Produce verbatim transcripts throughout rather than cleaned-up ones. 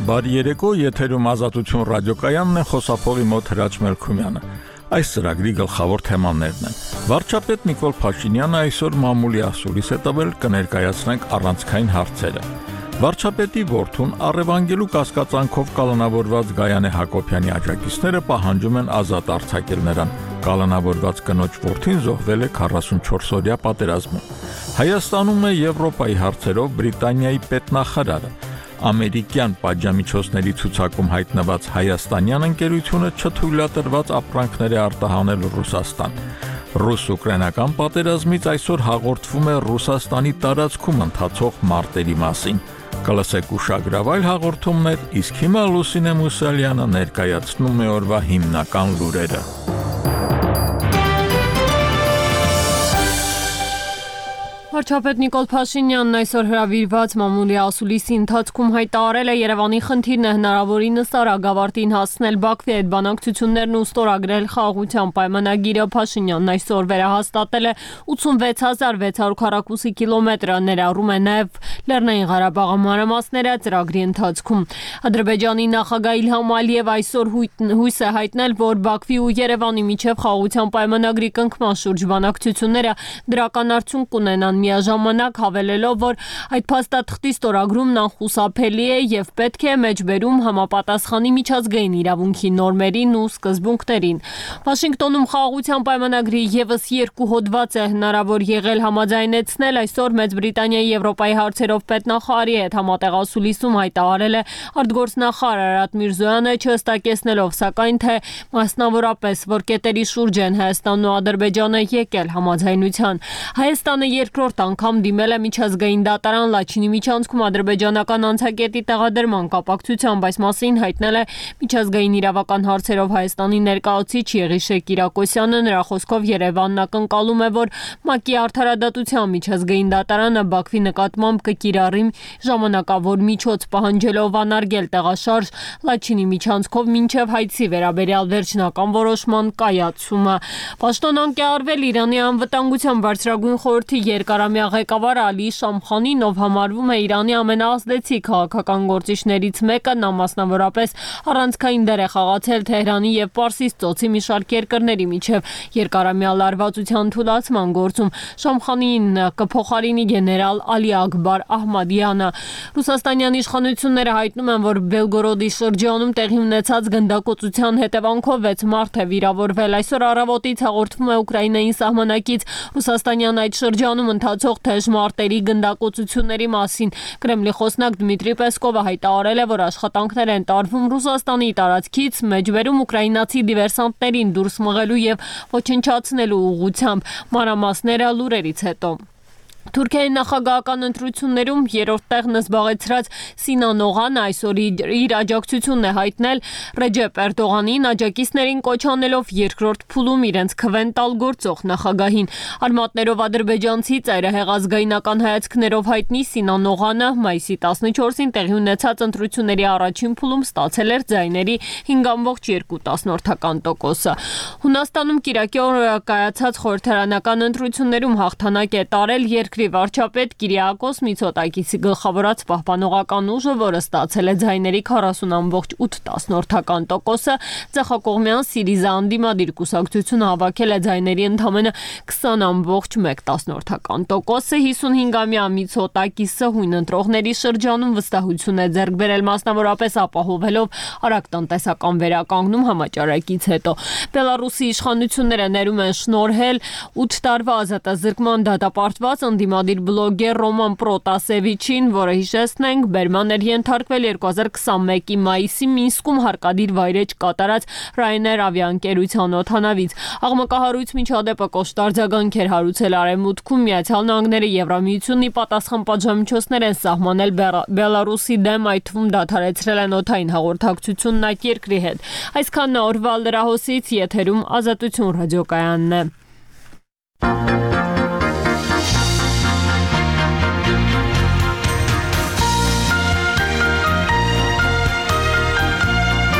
Բարի երեկո, եթերում Ազատություն ռադիոկայանն է, խոսափողի մոտ Հրաչ Մելքումյանը։ Այս ծրագրի գլխավոր թեմաներն են։ Վարչապետ Նիկոլ Փաշինյանը այսօր մամուլի ասուլիս է տվել, կներկայացնենք առանցքային հարցերը։ Վարչապետի որդուն առևանգելու կասկածանքով կալանավորված Գայանե Հակոբյանի աջակիցները պահանջում են ազատ արձակել նրան։ Կալանավորված կնոջ որդին զոհվել է քառասունչորս օրյա պատերազմում։ Հայաստանում է Եվրոպայի հարցերով Բրիտանիայի պետնախարարը։ Ամերիկյան պատժամիջոցների ցուցակում հայտնված հայաստանյան ընկերությունը չթույլատրված ապրանքներ է արտահանել Ռուսաստան։ Ռուս-ուկրաինական պատերազմից այսօր հաղորդվում է Ռուսաստանի տարածքում ընթացող մարտերի մասին։ Կլսեք ուշագրավ այլ հաղորդումներ, իսկ հիմա Լուսինե Մուսալյանը ներկայացնում է օրվա հիմնական լուրերը։ Վարչապետ Նիկոլ Փաշինյանն այսօր հրավիրված մամուլի ասուլիսի ընթացքում հայտարարել է Երևանի խնդիրն է հնարավորինս արագ ավարտին հասցնել Բաքվի հետ բանակցություններն ու ստորագրել խաղաղության պայմանագիրը։ Փաշինյանն այսօր վերահաստատել է ութսունվեց հազար վեց հարյուր քառակուսի կիլոմետրը, ներառում է նաև Լեռնային Ղարաբաղի մանրամասները ծրագրի ընթացքում։ Ադրբեջանի նախագահ Իլհամ Ալիև այսօր հույս է հայտնել, որ Բաքվի ու Երևանի միջև խաղաղության պայմանագրի կնքման շուրջ բանակցությունները դրական արդյունք կունենան, միաժամանակ հավելելով, որ այդ փաստաթղթի ստորագրումն անխուսափելի է եւ պետք է մեջբերում համապատասխանի միջազգային իրավունքի նորմերին ու սկզբունքներին։ Վաշինգտոնում խաղաղության պայմանագրի եւս երկու հոդված է հնարավոր եղել համաձայնեցնել, այսօր Մեծ Բրիտանիայի Եվրոպայի հարցերով պետնախարարի հետ համատեղ ասուլիսում հայտարարել է արտգործնախարար Արադ Միրզոյանը, չհստակեցնելով սակայն թե մասնավորապես որ կետերի շուրջ են Հայաստանն ու Ադրբեջանը եկել համաձայնության։ Հայաստանը երկրորդ անգամ դիմել է միջազգային դատարան Լաչինի միջանցքում ադրբեջանական անցակետի տեղադրման կապակցությամբ, այս մասին հայտնել է միջազգային իրավական հարցերով Հայաստանի ներկայացուցիչ Եղիշե Կիրակոսյանը։ Նրա խոսքով Երևանն ակնկալում է, որ ՄԱԿ-ի արդարադատության միջազգային դատարանը Բաքվի նկատմամբ կկիրառի ժամանակավոր միջոց, պահանջելով անարգել տեղաշարժ Լաչինի միջանցքով մինչև հայցի վերաբերյալ վերջնական որոշման կայացումը։ Պաշտոնանկ է արվել Իրանի անվտանգության բարձրագույն խորհրդի երկարամյա ղեկավար Ալի Շամխանին, ով համարվում է Իրանի ամենաազդեցիկ քաղաքական գործիչներից մեկը, նա մասնավորապես առանցքային դեր է խաղացել Թեհրանի եւ Պարսից ծոցի մի շարք երկրների միջև երկարամյա լարվածության թուլացման գործում։ Շամխանին կփոխարինի գեներալ Ալի Ակբար Ահմադյանը։ Ռուսաստանյան իշխանությունները հայտնում են, որ Բելգորոդի շրջանում տեղի ունեցած գնդակոծության հետևանքով վեց մարդ է վիրավորվել։ Այսօր առավոտից հաղորդվում է Ուկրաինայի սահմանակից Ռուսաստանյան այդ շրջանում ընթացող թեժ մարտերի գնդակոծությունների մասին։ Կրեմլի խոսնակ Դմիտրի Պեսկովը հայտարարել է, որ աշխատանքներ են տարվում Ռուսաստանի տարածքից մեջբերում ուկրաինացի դիվերսանտներին դուրս մղելու եւ ոչնչացնելու ուղղությամբ։ Մանրամասները լուրերից հետո։ Թուրքիայի նախագահական ընտրություններում երրորդ տեղն զբաղեցրած Սինան Օղանը այսօր իր աջակցությունն է հայտնել Ռեջեփ Էրդողանին, աջակիցներին կոչ անելով երկրորդ փուլում իրենց քվեն տալ գործող նախագահին։ Արմատներով ադրբեջանցի ծայրահեղ ազգայնական հայացքներով հայտնի Սինան Օղանը մայիսի տասնչորսին տեղի ունեցած ընտրությունների առաջին փուլում ստացել էր ձայների հինգ կόμμα երկու տոկոսը։ Հունաստանում Կիրակի օրը կայացած խորհրդարանական ընտրություններում հաղթանակ է տարել երկրի վարչապետ Կիրիակոս Միցոտակիսի գլխավորած պահպանողական ուժը, որը ստացել է ձայների քառասուն կόμμα ութ տոկոսը, ձախակողմյան Սիրիզա անդիմադիր կուսակցությունը հավաքել է ձայների ընդամենը քսան կόμμα մեկ տոկոսը, հիսունհինգամյա Միցոտակիսը հույն ընտրողների շրջանում վստահություն է ձեռք բերել, մասնավորապես ապահովելով արագ տնտեսական վերականգնում համաճարակից հետո։ Բելարուսի իշխանությունները ներում են շնորհել ութ տարվա ազատազրկման դատապարտված ընդդիմադիր բլոգեր Ռոման Պրոտասևիչին, որը հիշեցնենք բերման էր ենթարկվել երկու հազար քսանմեկի մայիսի Մինսկում հարկադիր վայրեջ կատարած Ryanair ավիաընկերության օդանավից։ Աղմկահարույց միջադեպը կոշտ արձագանքեր հարուցել Արևմուտքում, Միացյալ Նահանգները Եվրամիությունն ի պատասխան պատժամիջոցներ են սահմանել Բելարուսի դեմ, այդ թվում դադարեցրել են օդային հաղորդակցությունն այդ երկրի հետ։ Այսքանն օրվա լրահոսից, եթերում Ազատություն ռադիոկայանն է։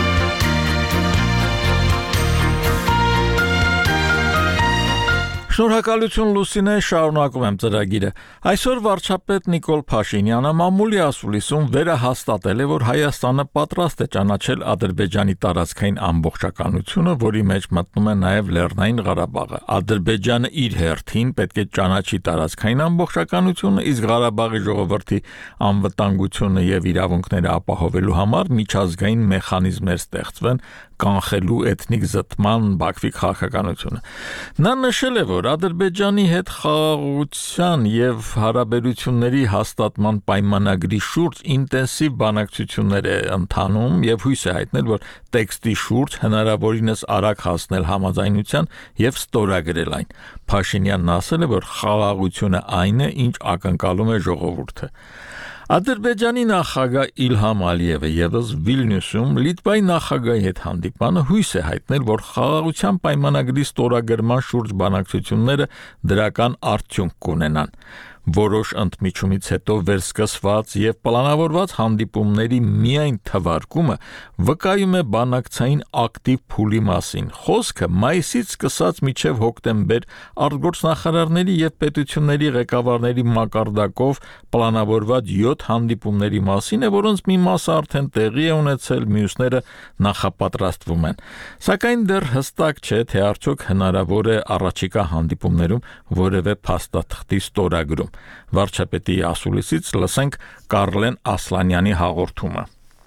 Շնորհակալ Շնորհակալություն Լուսինե, շարունակում եմ ծրագիրը։ Այսօր վարչապետ Նիկոլ Փաշինյանը մամուլի ասուլիսում վերահաստատել է, որ Հայաստանը պատրաստ է ճանաչել Ադրբեջանի տարածքային ամբողջականությունը, որի մեջ մտնում է նաև Լեռնային Ղարաբաղը։ Ադրբեջանը իր հերթին պետք է ճանաչի տարածքային ամբողջականությունը, իսկ Ղարաբաղի ժողովրդի անվտանգությունը եւ իրավունքները ապահովելու համար միջազգային մեխանիզմներ ստեղծվեն կանխելու էթնիկ զտման Բաքվի քաղաքականությունը։ Նա նշել է, որ Ադրբեջանի հետ խաղաղության եւ հարաբերությունների հաստատման պայմանագրի շուրջ ինտենսիվ բանակցություններ է ընթանում եւ հույս է հայտնել, որ տեքստի շուրջ հնարավորինս արագ հասնել համաձայնության եւ ստորագրել այն։ Փաշինյանն ասել է, որ խաղաղությունը այն է, ինչ ակնկալում է ժողովուրդը։ Ադրբեջանի նախագահ Իլհամ Ալիևը եւս Վիլնյուսում Լիտվայի նախագահի հետ հանդիպանը հույս է հայտնել, որ խաղաղության պայմանագրի ստորագրման շուրջ բանակցությունները դրական արդյունք կունենան։ Որոշ ընդմիջումից հետո վերսկսված եւ պլանավորված հանդիպումների միայն թվարկումը վկայում է բանակցային ակտիվ փուլի մասին։ Խոսքը մայիսից սկսած մինչև հոկտեմբեր արտգործնախարարների եւ պետությունների ղեկավարների մակարդակով պլանավորված յոթ հանդիպումների մասին է, որոնց մի մասը արդեն տեղի է ունեցել, մյուսները նախապատրաստվում են։ Սակայն դեռ հստակ չէ, թե արդյոք հնարավոր է առաջիկա հանդիպումներում որևէ փաստաթղթի ստորագրում։ Վարչապետի ասուլիսից լսենք Կարլեն Ասլանյանի հաղորդումը։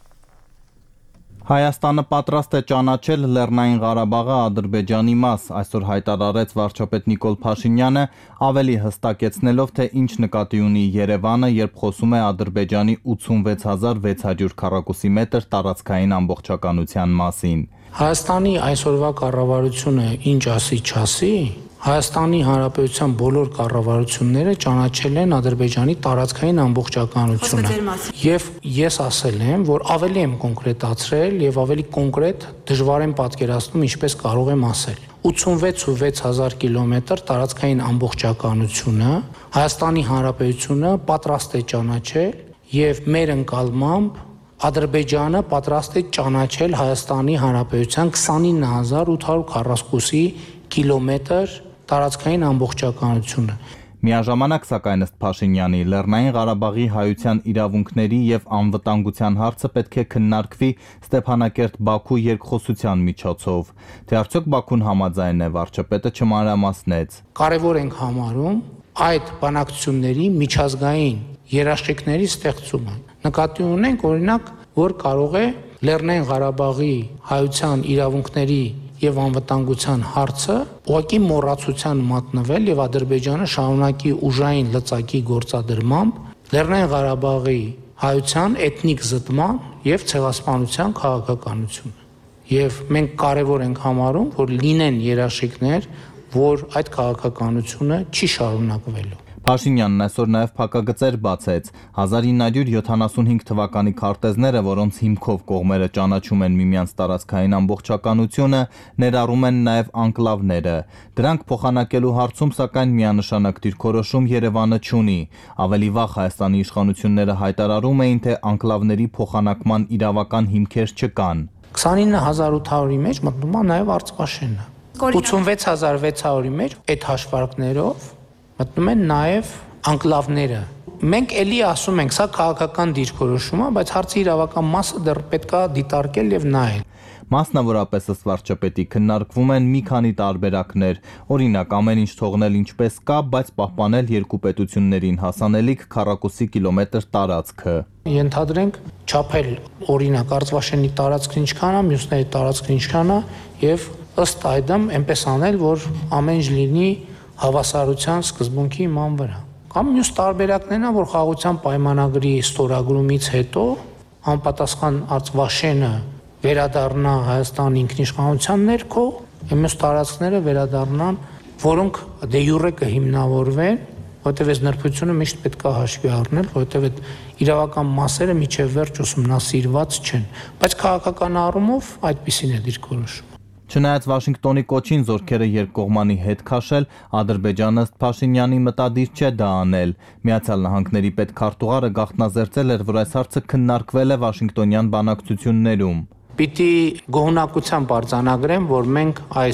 Հայաստանը պատրաստ է ճանաչել Լեռնային Ղարաբաղը Ադրբեջանի մաս, այսօր հայտարարեց վարչապետ Նիկոլ Փաշինյանը, ավելի հստակեցնելով, թե ինչ նկատի ունի Երևանը, երբ խոսում է Ադրբեջանի ութսունվեց հազար վեց հարյուր քառակուսի մետր տարածքային ամբողջականության մասին։ Հայաստանի այսօրվա կառավարությունը ինչ ասի չասի, Հայաստանի Հանրապետության բոլոր կառավարությունները ճանաչել են Ադրբեջանի տարածքային ամբողջականությունը։ Եվ ես ասել եմ, որ ավելի եմ կոնկրետացրել եւ ավելի կոնկրետ դժվար եմ պատկերացնում ինչպես կարող եմ ասել։ ութսունվեց ու վեց հազար կիլոմետր տարածքային ամբողջականությունը Հայաստանի Հանրապետությունը պատրաստ է ճանաչել եւ մեր ընկալմամբ Ադրբեջանը պատրաստ է ճանաչել Հայաստանի Հանրապետության քսանինը հազար ութ հարյուր քառասկուսի կիլոմետր տարածքային ամբողջականությունը։ Միաժամանակ, սակայն ըստ Փաշինյանի, Լեռնային Ղարաբաղի հայության իրավունքների եւ անվտանգության հարցը պետք է քննարկվի Ստեփանակերտ-Բաքու երկխոսության միջոցով։ Թե արդյոք Բաքուն համաձայն է, վարչապետը չմանրամասնեց։ Կարևոր ենք համարում այդ բանակցությունների միջազգային երաշխիքների ստեղծումը։ Նկատի ունենք, օրինակ, որ կարող է Լեռնային Ղարաբաղի հայության իրավունքների եւ անվտանգության հարցը ուղղակի մոռացության մատնվել եւ Ադրբեջանը շարունակի ուժային լծակի գործադրմամբ Լեռնային Ղարաբաղի հայության էթնիկ զտման եւ ցեղասպանության քաղաքականությունը։ Եվ մենք կարևոր ենք համարում, որ լինեն երաշխիքներ, որ այդ քաղաքականությունը չի շարունակվելու։ Փաշինյանն այսօր նաև փակագծեր բացեց հազար ինը հարյուր յոթանասունհինգ թվականի քարտեզները, որոնց հիմքով կողմերը ճանաչում են միմյանց տարածքային ամբողջականությունը, ներառում են նաև անկլավները։ Դրանք փոխանակելու հարցում սակայն միանշանակ դիրքորոշում Երևանը չունի։ Ավելի վաղ Հայաստանի իշխանությունները հայտարարում էին, թե անկլավների փոխանակման իրավական հիմքեր չկան։ քսանինը հազար ութ հարյուրի մեջ մտնում է նաև Արցախաշենը։ ութսունվեց հազար վեց հարյուրի մեջ այդ հաշվարկներով մտնում են նաև անկլավները։ Մենք էլի ասում ենք, սա քաղաքական դիրքորոշում է, բայց հարցի իրավական մասը դեռ պետքա դիտարկել եւ նայել։ Մասնավորապես ըստ վարչապետի քննարկվում են մի քանի տարբերակներ, օրինակ ամեն ինչ թողնել ինչպես կա, բայց պահպանել երկու պետություններին հասանելիք քառակուսի կիլոմետր տարածքը։ Ենթադրենք չափել օրինակ Արցախաշենի տարածքն ինչքան է, մյուսների տարածքն ինչքան է եւ ըստ այդմ այնպես անել, որ ամեն ինչ լինի հավասարության սկզբունքի իման վրա։ Կամ մյուս տարբերակներն են, որ խաղաղության պայմանագրի ստորագրումից հետո անպատասխան Արցախաշենը վերադառնա Հայաստան ինքնիշխանության ներքո, մյուս տարածքները վերադառնան, որոնք դե յուրե կհիմնավորվեն, որտեղ այս նրբությունը միշտ պետք է հաշվի առնել, որտեղ այդ իրավական մասերը միջև վերջ ուսումնասիրված չեն, բայց քաղաքական առումով այդպիսին է դիրքորոշում։ Չնայած Վաշինգտոնի կոչին զորքերը երկկողմանի հետ քաշել, Ադրբեջանը ըստ Փաշինյանի մտադիր չէ դա անել։ Միացյալ Նահանգների պետքարտուղարը գաղտնազերծել էր, որ այս հարցը քննարկվել է Վաշինգտոնյան բանակցություններում։ Պիտի գոհունակությամբ արձանագրեմ, որ մենք այս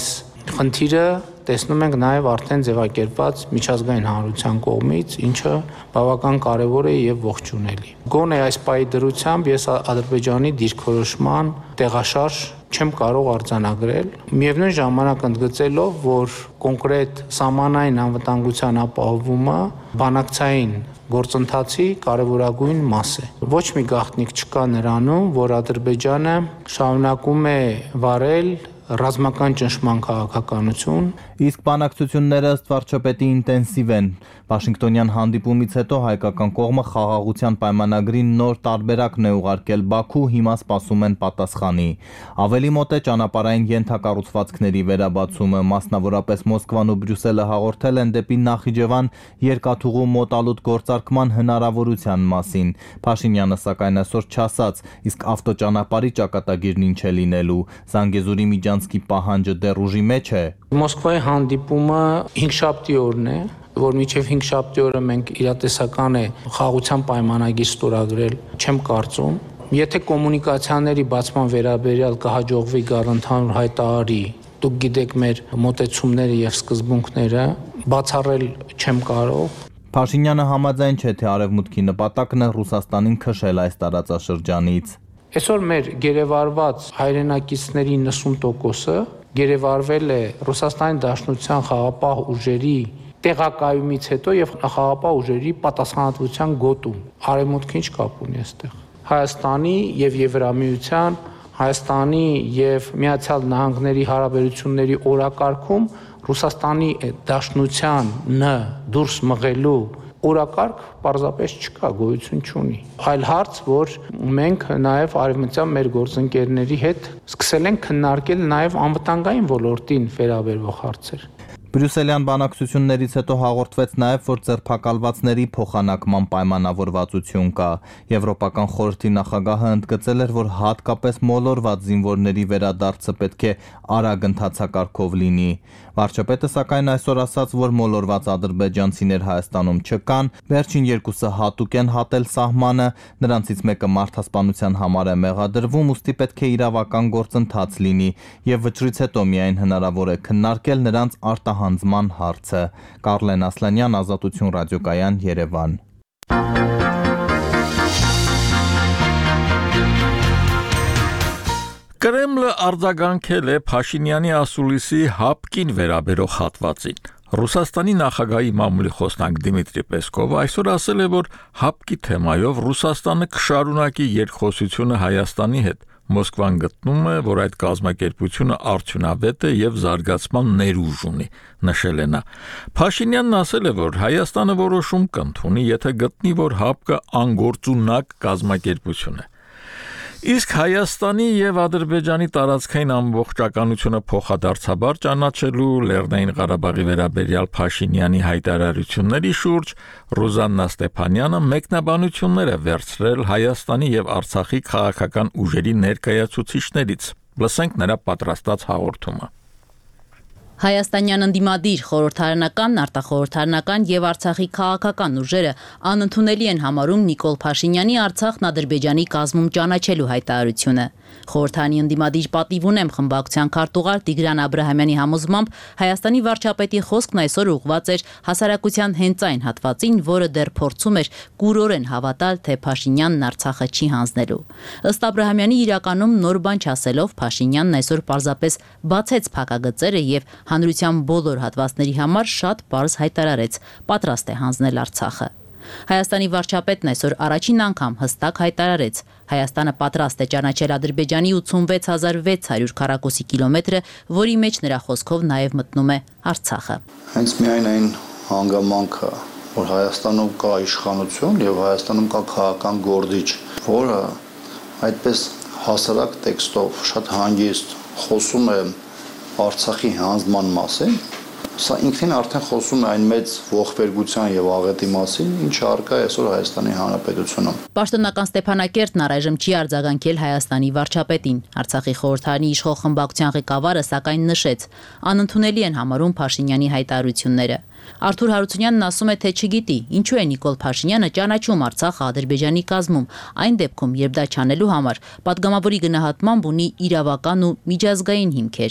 խնդիրը տեսնում ենք նաև արդեն ձևակերպված միջազգային հանրության կողմից, ինչը բավական կարևոր է եւ ողջունելի։ Գոնե այս պայի դրությամբ ես Ադրբեջանի դիրքորոշման տեղաշարժ չեմ կարող արձանագրել, միևնույն ժամանակ ընդգծելով, որ կոնկրետ սահմանային անվտանգության ապահովումը բանակցային գործընթացի կարևորագույն մաս է։ Ոչ մի գաղտնիք չկա նրանում, որ Ադրբեջանը շարունակում է վարել ռազմական ճնշման քաղաքականություն, իսկ բանակցությունները ըստ վարչապետի ինտենսիվ են։ Վաշինգտոնյան հանդիպումից հետո հայկական կողմը խաղաղության պայմանագրի նոր տարբերակն է ուղարկել Բաքու, հիմա սպասում են պատասխանի։ Ավելի մոտ է ճանապարհային ենթակառուցվածքների վերաբացումը, մասնավորապես Մոսկվան ու Բրյուսելը հաղորդել են դեպի Նախիջևան երկաթուղու մոտալուտ գործարկման հնարավորության մասին։ Փաշինյանը սակայն այսօր չասաց, իսկ ավտոճանապարհի ճակատագիրն ինչ է լինելու։ Զանգեզուրի միջանցքի պահանջը դեռ ուժի մեջ է։ Մոսկվայի հանդիպումը հինգշաբթի օրն է, որ մինչև հինգշաբթի օրը մենք իրատեսական է խաղաղության պայմանագիր ստորագրել, չեմ կարծում։ Եթե կոմունիկացիաների բացման վերաբերյալ կհաջողվի գալ ընդհանուր հայտարարի, դուք գիտեք մեր մոտեցումները եւ սկզբունքները, բացառել չեմ կարող։ Փաշինյանը համաձայն չէ, թե Արևմուտքի նպատակն է Ռուսաստանին քշել այս տարածաշրջանից։ Այսօր մեր գերեվարված հայրենակիցների նվսուն տոկոսը գերեվարվել է Ռուսաստանի Դաշնության խաղապահ ուժերի տեղակայումից հետո եւ խաղապահ ուժերի պատասխանատվության գոտում։ Արևմուտքը ինչ կապ ունի այստեղ։ Հայաստանի եւ Եվրամիության, Հայաստանի եւ Միացյալ Նահանգների հարաբերությունների օրակարգում Ռուսաստանի Դաշնության ն դուրս մղելու օրակարգ պարզապես չկա, գոյություն չունի։ Այլ հարց, որ մենք նաև արևմտյան մեր գործընկերների հետ սկսել ենք քննարկել նաև անվտանգային ոլորտին վերաբերող հարցեր։ Բրյուսելյան բանակցություններից հետո հաղորդվեց նաև, որ ձերբակալվածների փոխանակման պայմանավորվածություն կա։ Եվրոպական խորհրդի նախագահը ընդգծել էր, որ հատկապես մոլորված զինվորների վերադարձը պետք է արագ ընթացակարգով լինի։ Վարչապետը սակայն այսօր ասաց, որ մոլորված ադրբեջանցիներ Հայաստանում չկան, վերջին երկուսը հատուկ են հատել սահմանը, նրանցից մեկը մարդասպանության համար է մեղադրվում, ուստի պետք է իրավական գործընթաց լինի եւ վճռից հետո միայն հնարավոր է քննարկել նրանց արտահանձման հարցը։ Կարլեն Ասլանյան, Ազատություն ռադիոկայան, Երևան։ Կրեմլը արձագանքել է Փաշինյանի ասուլիսի հապկին վերաբերող հատվածին։ Ռուսաստանի նախագահի մամուլի խոսնակ Դիմիտրի Պեսկովը այսօր ասել է, որ հապկի թեմայով Ռուսաստանը կշարունակի երկխոսությունը Հայաստանի հետ։ Մոսկվան գտնում է, որ այդ կազմակերպությունը արդյունավետ է եւ զարգացման ներուժ ունի, նշել է նա։ Փաշինյանն ասել է, որ Հայաստանը որոշում կընդունի, եթե գտնի, որ հապկը անգործունակ կազմակերպություն է։ Իսկ Հայաստանի եւ Ադրբեջանի տարածքային ամբողջականությունը փոխադարձաբար ճանաչելու Լեռնային Ղարաբաղի վերաբերյալ Փաշինյանի հայտարարությունների շուրջ Ռուզաննա Ստեփանյանը մեկնաբանություններ է վերցրել Հայաստանի եւ Արցախի քաղաքական ուժերի ներկայացուցիչներից։ Լսենք նրա պատրաստած հաղորդումը։ Հայաստանյան ընդդիմադիր խորհրդարանական, արտախորհրդարանական եւ Արցախի քաղաքական ուժերը անընդունելի են համարում Նիկոլ Փաշինյանի Արցախն Ադրբեջանի կազմում ճանաչելու հայտարարությունը։ Խորհրդարանի ընդդիմադիր պատիվ ունեմ խմբակցության քարտուղար Տիգրան Աբրահամյանի համոզմամբ Հայաստանի վարչապետի խոսքն այսօր ուղղված էր հասարակության հենց այն հատվածին, որը դեռ փորձում էր կուրորեն հավատալ, թե Փաշինյանն Արցախը չի հանձնելու։ Ըստ Աբրահամյանի իրականում նոր բան չասելով Փաշինյանն այսօր պարզապես բացեց փակագծերը եւ հանրության բոլոր հատվածների համար շատ պարզ հայտարարեց, պատրաստ է հանձնել Արցախը։ Հայաստանի վարչապետն այսօր առաջին անգամ հստակ հայտարարեց, Հայաստանը պատրաստ է ճանաչել Ադրբեջանի ութսունվեց հազար վեց հարյուր քառակուսի կիլոմետրը, որի մեջ նրա խոսքով նաև մտնում է Արցախը։ Հենց միայն այն հանգամանքը, որ Հայաստանում կա իշխանություն եւ Հայաստանում կա քաղաքական գործիչ, որը այդպես հասարակ տեքստով շատ հանգիստ խոսում է Արցախի հանձնման մասին, սա ինքնին արդեն խոսում է այն մեծ ողբերգության եւ աղետի մասին, ինչը արկա է այսօր Հայաստանի Հանրապետությունում։ Պաշտոնական Ստեփանակերտն առայժմ չի արձագանքել Հայաստանի վարչապետին։ Արցախի խորհրդարանի իշխող խմբակցության ղեկավարը սակայն նշեց, անընդունելի են համարում Փաշինյանի հայտարարությունները։ Արթուր Հարությունյանն ասում է, թե չգիտի, ինչու է Նիկոլ Փաշինյանը ճանաչում Արցախը Ադրբեջանի կազմում, այն դեպքում, երբ դա չանելու համար պատգամավորի գնահատմամբ ունի իրավական ու միջազգային հիմքեր։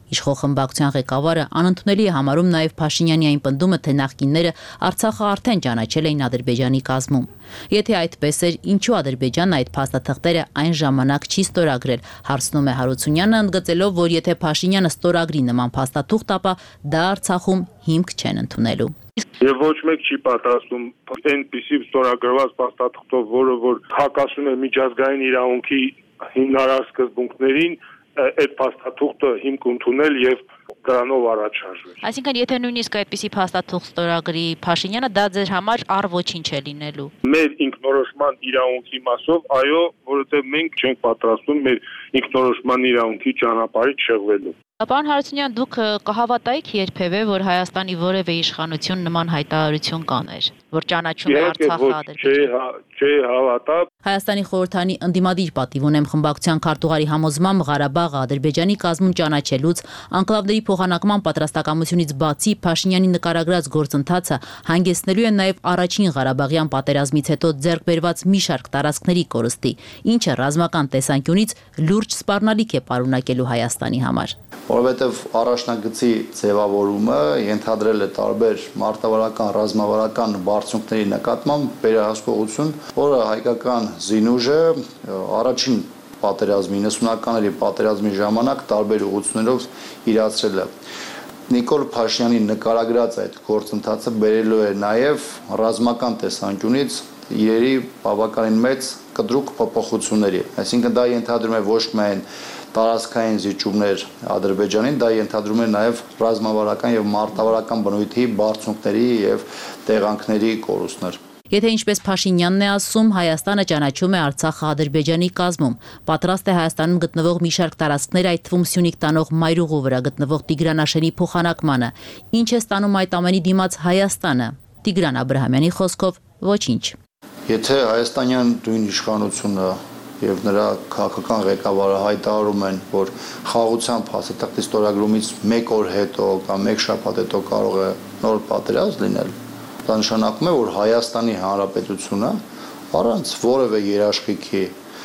Իշխող խմբակցության ղեկավարը անընդունելի է համարում նաև Փաշինյանի այն պնդումը, թե նախկինները Արցախը արդեն ճանաչել էին Ադրբեջանի կազմում։ Եթե այդպես էր, ինչու Ադրբեջանն այդ փաստաթղթերը այն ժամանակ չի ստորագրել, հարցնում է Հարությունյանը, ընդգծելով, որ եթե Փաշինյանը ստորագրի նման փաստաթուղթ, ապա դա Արցախում հիմք չեն ընդունելու։ Եվ ոչ մեկ չի պատրաստում այնպիսի ստորագրված փաստաթղթով, որը որ հակասում է միջազգային իրավունքի հիմնարար սկզբունքներին, այդ փաստաթուղթը հիմք ընդունել եւ դրանով առաջ շարժվել։ Այսինքն, եթե նույնիսկ այդպիսի փաստաթուղթ ստորագրի Փաշինյանը, դա ձեր համար առ ոչինչ է լինելու։ Մեր ինքնորոշման իրավունքի մասով, այո, որովհետեւ մենք չենք պատրաստվում մեր ինքնորոշման իրավունքի ճանապարհից շեղվելու։ Պարոն Հարությունյան, դուք կհավատայիք երբևէ, որ Հայաստանի որևէ իշխանություն նման հայտարարություն կաներ, որ ճանաչում է Արցախը Ադրբեջանը։ Չէ, հավատա։ Հայաստանի խորհրդանի ընդդիմադիր պատիվ ունեմ խմբակցության քարտուղարի համոզմամբ Ղարաբաղը Ադրբեջանի կազմում ճանաչելուց, անկլավների փոխանակման պատրաստակամությունից բացի Փաշինյանի նկարագրած գործընթացը հանգեցնելու է նաև առաջին Ղարաբաղյան պատերազմից հետո ձեռք բերված մի շարք տարածքների կորստի, ինչը ռազմական տեսանկյունից լուրջ սպառնալիք է պարունակելու Հայաստանի համար։ Որովհետև առաջնագծի ձևավորումը ենթադրել է տարբեր մարտավարական, ռազմավարական բարձունքների նկատմամբ վերահսկողություն, որը հայկական զինուժը առաջին պատերազմի, իննսունականների պատերազմի ժամանակ տարբեր ուղղություններով իրացրել է։ Նիկոլ Փաշինյանի նկարագրած այդ գործընթացը բերելու է նաև ռազմական տեսանկյունից իրերի բավականին մեծ կտրուկ փոփոխությունների։ Այսինքն դա ենթադրում է ոչ միայն տարածքային զիջումներ Ադրբեջանին, դա ենթադրում է նաև ռազմավարական եւ մարտավարական բնույթի բարձունքների եւ տեղանքների կորուստներ։ Եթե ինչպես Փաշինյանն է ասում, Հայաստանը ճանաչում է Արցախը Ադրբեջանի կազմում, պատրաստ է Հայաստանում գտնվող մի շարք տարածքներ, այդ թվում Սյունիք տանող Մայրուղու վրա գտնվող Տիգրանաշենի փոխանակմանը, ինչ է ստանում այդ ամենի դիմաց Հայաստանը։ Տիգրան Աբրահամյանի խոսքով ոչինչ։ Եթե հայաստանյան դույն իշխանությունը եւ նրա քաղաքական ղեկավարը հայտարարում են, որ խաղաղության փաստաթղթի ստորագրումից մեկ օր հետո կամ մեկ շաբաթ հետո կարող է նոր պատերազմ լինել, դա նշանակում է, որ Հայաստանի Հանրապետությունը առանց որևէ երաշխիքի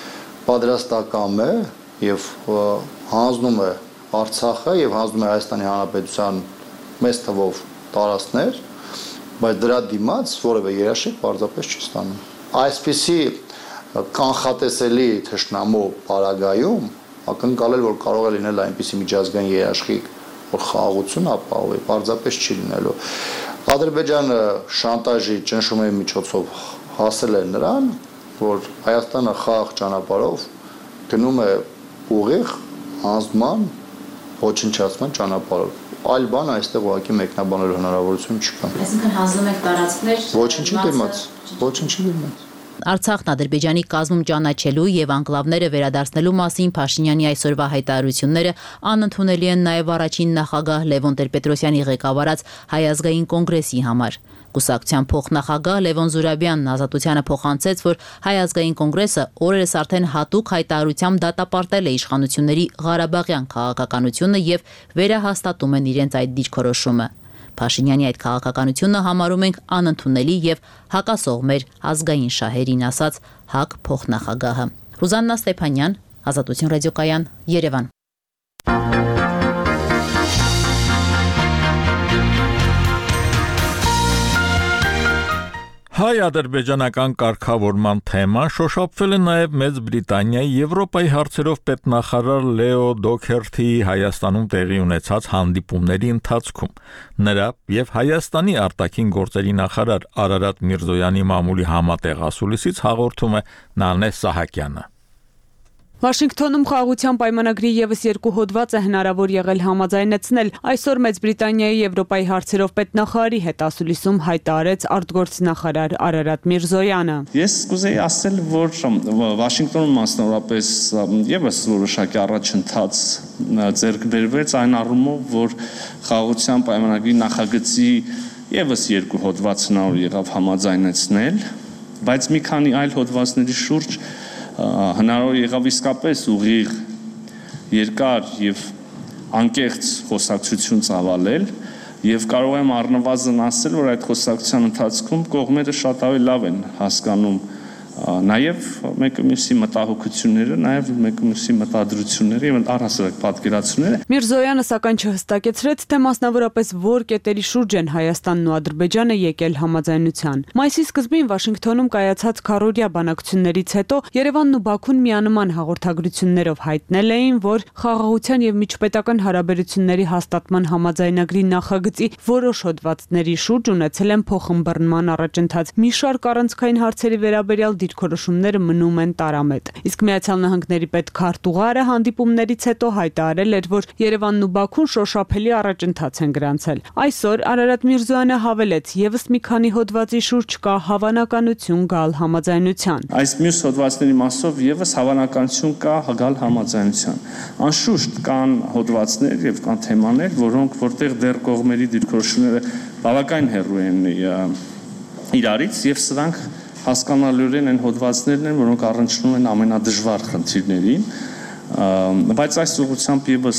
պատրաստակամ է եւ հանձնում է Արցախը եւ հանձնում է Հայաստանի Հանրապետության մեծ թվով տարածքներ, բայց դրա դիմաց որևէ երաշխիք պարզապես չի ստանում։ Այսպիսի կանխատեսելի թշնամու պարագայում ակնկալել, որ կարող է լինել այնպիսի միջազգային երաշխիք, որ խաղաղություն ապահովի, պարզապես չի լինելու։ Ադրբեջանը շանտաժի ճնշումների միջոցով հասել է նրան, որ Հայաստանը խաղաղ ճանապարհով գնում է ուղիղ հանձնման, ոչնչացման ճանապարհով։ Այլ բան այստեղ ուղղակի մեկնաբանելու հնարավորություն չկա։ Այսինքն հանձնում եք տարածքներ, ոչինչի դիմաց, ոչինչի դիմաց։ Արցախն Ադրբեջանի կազմում ճանաչելու եւ անկլավները վերադարձնելու մասին Փաշինյանի այսօրվա հայտարարությունները անընդունելի են նաեւ առաջին նախագահ Լևոն Տեր-Պետրոսյանի ղեկավարած Հայ ազգային կոնգրեսի համար։ Կուսակցության փոխնախագահ Լևոն Զուրաբյանն Ազատությանը փոխանցեց, որ Հայ ազգային կոնգրեսը օրերս արդեն հատուկ հայտարարությամբ դատապարտել է իշխանությունների Ղարաբաղյան քաղաքականությունը եւ վերահաստատում են իրենց այդ դիրքորոշումը։ Փաշինյանի այդ քաղաքականությունը համարում ենք անընդունելի եւ հակասող մեր ազգային շահերին, ասաց ՀԱԿ փոխնախագահը։ Ռուզաննա Ստեփանյան, Ազատություն ռադիոկայան, Երևան։ Հայ-ադրբեջանական կարգավորման թեման շոշափվել է նաև Մեծ Բրիտանիայի Եվրոպայի հարցերով պետնախարար Լեո Դոքերթիի Հայաստանում տեղի ունեցած հանդիպումների ընթացքում։ Նրա եւ Հայաստանի արտաքին գործերի նախարար Արարատ Միրզոյանի մամուլի համատեղ ասուլիսից հաղորդում է Նանե Սահակյանը։ Վաշինգտոնում խաղաղության պայմանագրի ևս երկու հոդված է հնարավոր եղել համաձայնեցնել։ Այսօր Մեծ Բրիտանիայի Եվրոպայի հարցերով պետնախարարի հետ ասուլիսում հայտարարեց արտգործնախարար Արարատ Միրզոյանը։ Ես կուզեի ասել, որ Վաշինգտոնում մասնավորապես ևս որոշակի առաջընթաց ձեռք բերվեց այն առումով, որ խաղաղության պայմանագրի նախագծի ևս երկու հոդված հնարավոր եղավ համաձայնեցնել, բայց մի քանի այլ հոդվածների շուրջ հնարավոր եղավ իսկապես ուղիղ երկար եւ անկեղծ խոսակցություն ծավալել եւ կարող եմ առնվազն ասել, որ այդ խոսակցության ընթացքում կողմերը շատ ավելի լավ են հասկանում Նաև մեկը մյուսի մտահոգությունները, նաև մեկը մյուսի մտադրությունները եւ առհասարակ պատկերացումները։ Միրզոյանը սակայն չհստակեցրեց, թե մասնավորապես որ կետերի շուրջ են Հայաստանն ու Ադրբեջանը եկել համաձայնության։ Մայիսի սկզբին Վաշինգտոնում կայացած քառօրյա բանակցություններից հետո Երևանն ու Բաքուն միանման հաղորդագրություններով հայտնել էին, որ խաղաղության եւ միջպետական հարաբերությունների հաստատման համաձայնագրի նախագծի որոշ հոդվածների շուրջ ունեցել են փոխըմբռնման առաջընթաց։ Մի շարք առանցքային հարցերի վերաբերյալ դիրքորոշումները մնում են տարամետ։ Իսկ Միացյալ Նահանգների պետքարտուղարը հանդիպումներից հետո հայտարարել էր, որ Երևանն ու Բաքուն շոշափելի առաջընթաց են գրանցել։ Այսօր Արարատ Միրզոյանը հավելեց, եւս մի քանի հոդվածի շուրջ կա հավանականություն գալ համաձայնության։ Այս մյուս հոդվածների մասով եւս հավանականություն կա գալ համաձայնության։ Անշուշտ կան հոդվածներ եւ կան թեմաներ, որոնք որտեղ դեռ կողմերի դիրքորոշումները բավական հեռու են իրարից եւ սրանք հասկանալիորեն են հոդվածներն են, որոնք առնչվում են ամենադժվար խնդիրներին, բայց այս ուղղությամբ եւս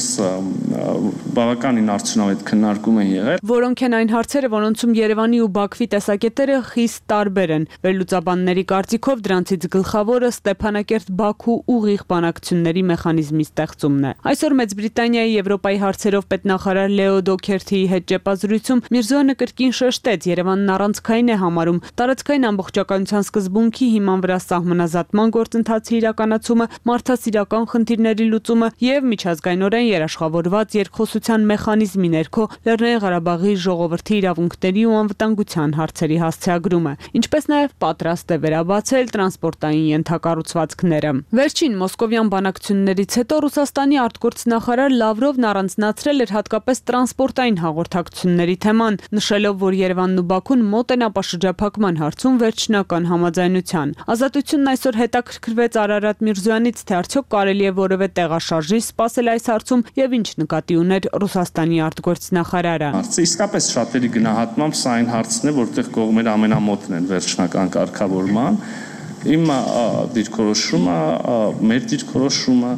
բավականին արդյունավետ քննարկում են եղել, որոնք են այն հարցերը, որոնցում Երևանի ու Բաքվի տեսակետերը խիստ տարբեր են։ Վերլուծաբանների կարծիքով դրանցից գլխավորը Ստեփանակերտ-Բաքու ուղիղ բանակցությունների մեխանիզմի ստեղծումն է։ Այսօր Մեծ Բրիտանիայի Եվրոպայի հարցերով պետնախարար Լեո Դոքերթիի հետ ճեպազրույցում Միրզոյանը կրկին շեշտեց, Երևանն առանցքային է համարում տարածքային ամբողջականության սկզբունքի հիման վրա սահմանազատման գործընթացի իրականացումը, մարդասիրական խնդիրների լուծումը եւ միջազգայինորեն երաշխավորված երկխոսության մեխանիզմի ներքո Լեռնային Ղարաբաղի ժողովրդի իրավունքների ու անվտանգության հարցերի հասցեագրումը, ինչպես նաեւ պատրաստ է վերաբացել տրանսպորտային ենթակառուցվածքները։ Վերջին մոսկովյան բանակցություններից հետո Ռուսաստանի արտգործնախարար Լավրովն առանձնացրել էր հատկապես տրանսպորտային հաղորդակցությունների թեման, նշելով, որ Երևանն ու Բաքուն մոտ են ապաշրջափակման հարցում վերջնական համաձայնության։ Ազատությունն այսօր հետաքրքրվեց Արարատ Միրզոյանից, թե արդյոք կարելի է որևէ տեղաշարժի սպասել այս հարցում եւ ինչ նկատի ուներ Ռուսաստանի արտգործնախարարը։ Հարցը իսկապես շատերի գնահատմամբ սա այն հարցն է, որտեղ կողմերը ամենամոտն են վերջնական կարգավորման։ Իմ դիրքորոշումը, մեր դիրքորոշումը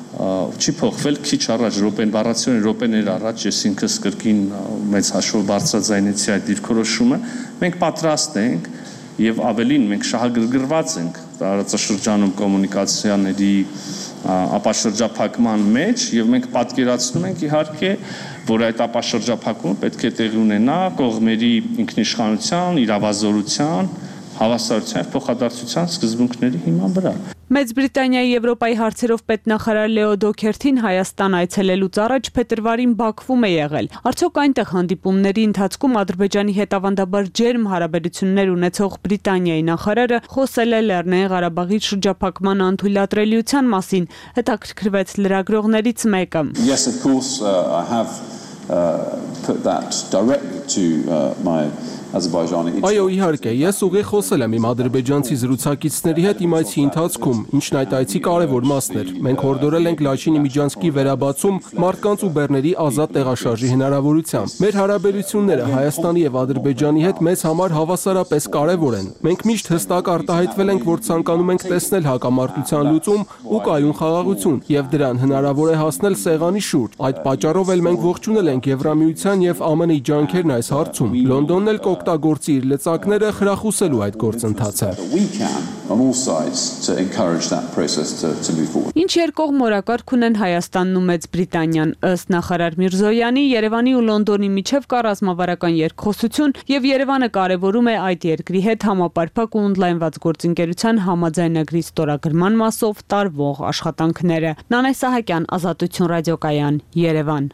չի փոխվել քիչ առաջ րոպեն բառացիոն րոպեներ առաջ ես ինքս կրկին մեծ հաշվով բարձրաձայնեցի այդ դիրքորոշումը։ Մենք պատրաստ ենք եւ ավելին մենք շահագրգռված ենք տարածաշրջանում կոմունիկացիաների ապաշրջափակման մեջ եւ մենք պատկերացնում ենք իհարկե, որ այդ ապաշրջափակումը պետք է տեղի ունենա կողմերի ինքնիշխանության, իրավազորության, հավասարության եւ փոխադարձության սկզբունքների հիման վրա։ Մեծ Բրիտանիայի Եվրոպայի հարցերով պետնախարար Լեո Դոքերթին Հայաստան այցելելուց առաջ փետրվարին Բաքվում է եղել։ Արդյոք այնտեղ հանդիպումների ընթացքում Ադրբեջանի հետ ավանդաբար ջերմ հարաբերություններ ունեցող Բրիտանիայի նախարարը խոսել է Լեռնային Ղարաբաղի շրջափակման անթույլատրելիության մասին, հետաքրքրվեց լրագրողներից մեկը։ Yes, of course, uh, I have uh, put that directly to uh, my Այո, իհարկե, ես ուղիղ խոսել եմ իմ ադրբեջանցի զրուցակիցների հետ իմ այցի ընթացքում, ինչն այդ այցի կարևոր մասն էր։ Մենք հորդորել ենք Լաչինի միջանցքի վերաբացում մարդկանց ու բեռների ազատ տեղաշարժի հնարավորությամբ։ Մեր հարաբերությունները Հայաստանի եւ Ադրբեջանի հետ մեզ համար հավասարապես կարևոր են։ Մենք միշտ հստակ արտահայտվել ենք, որ ցանկանում ենք տեսնել հակամարտության լուծում ու կայուն խաղաղություն, եւ դրան հնարավոր է հասնել սեղանի շուրջ։ Այդ պատճառով էլ մենք ողջունել ենք Եվրամիության եւ Α Մ Ն-ի ջանքերն այս հարցում։ Լոնդոնն էլ օգտագործի իր լծակները խրախուսելու այդ գործընթացը։ Ինչ երկկողմ օրակարգ ունեն Հայաստանն ու Մեծ Բրիտանիան, ըստ նախարար Միրզոյանի, Երևանի ու Լոնդոնի միջև կա ռազմավարական երկխոսություն եւ Երևանը կարեւորում է այդ երկրի հետ համապարփակ ու օնլայնված գործընկերության համաձայնագրի ստորագրման մասով տարվող աշխատանքները։ Նանե Սահակյան, Ազատություն ռադիոկայան, Երևան։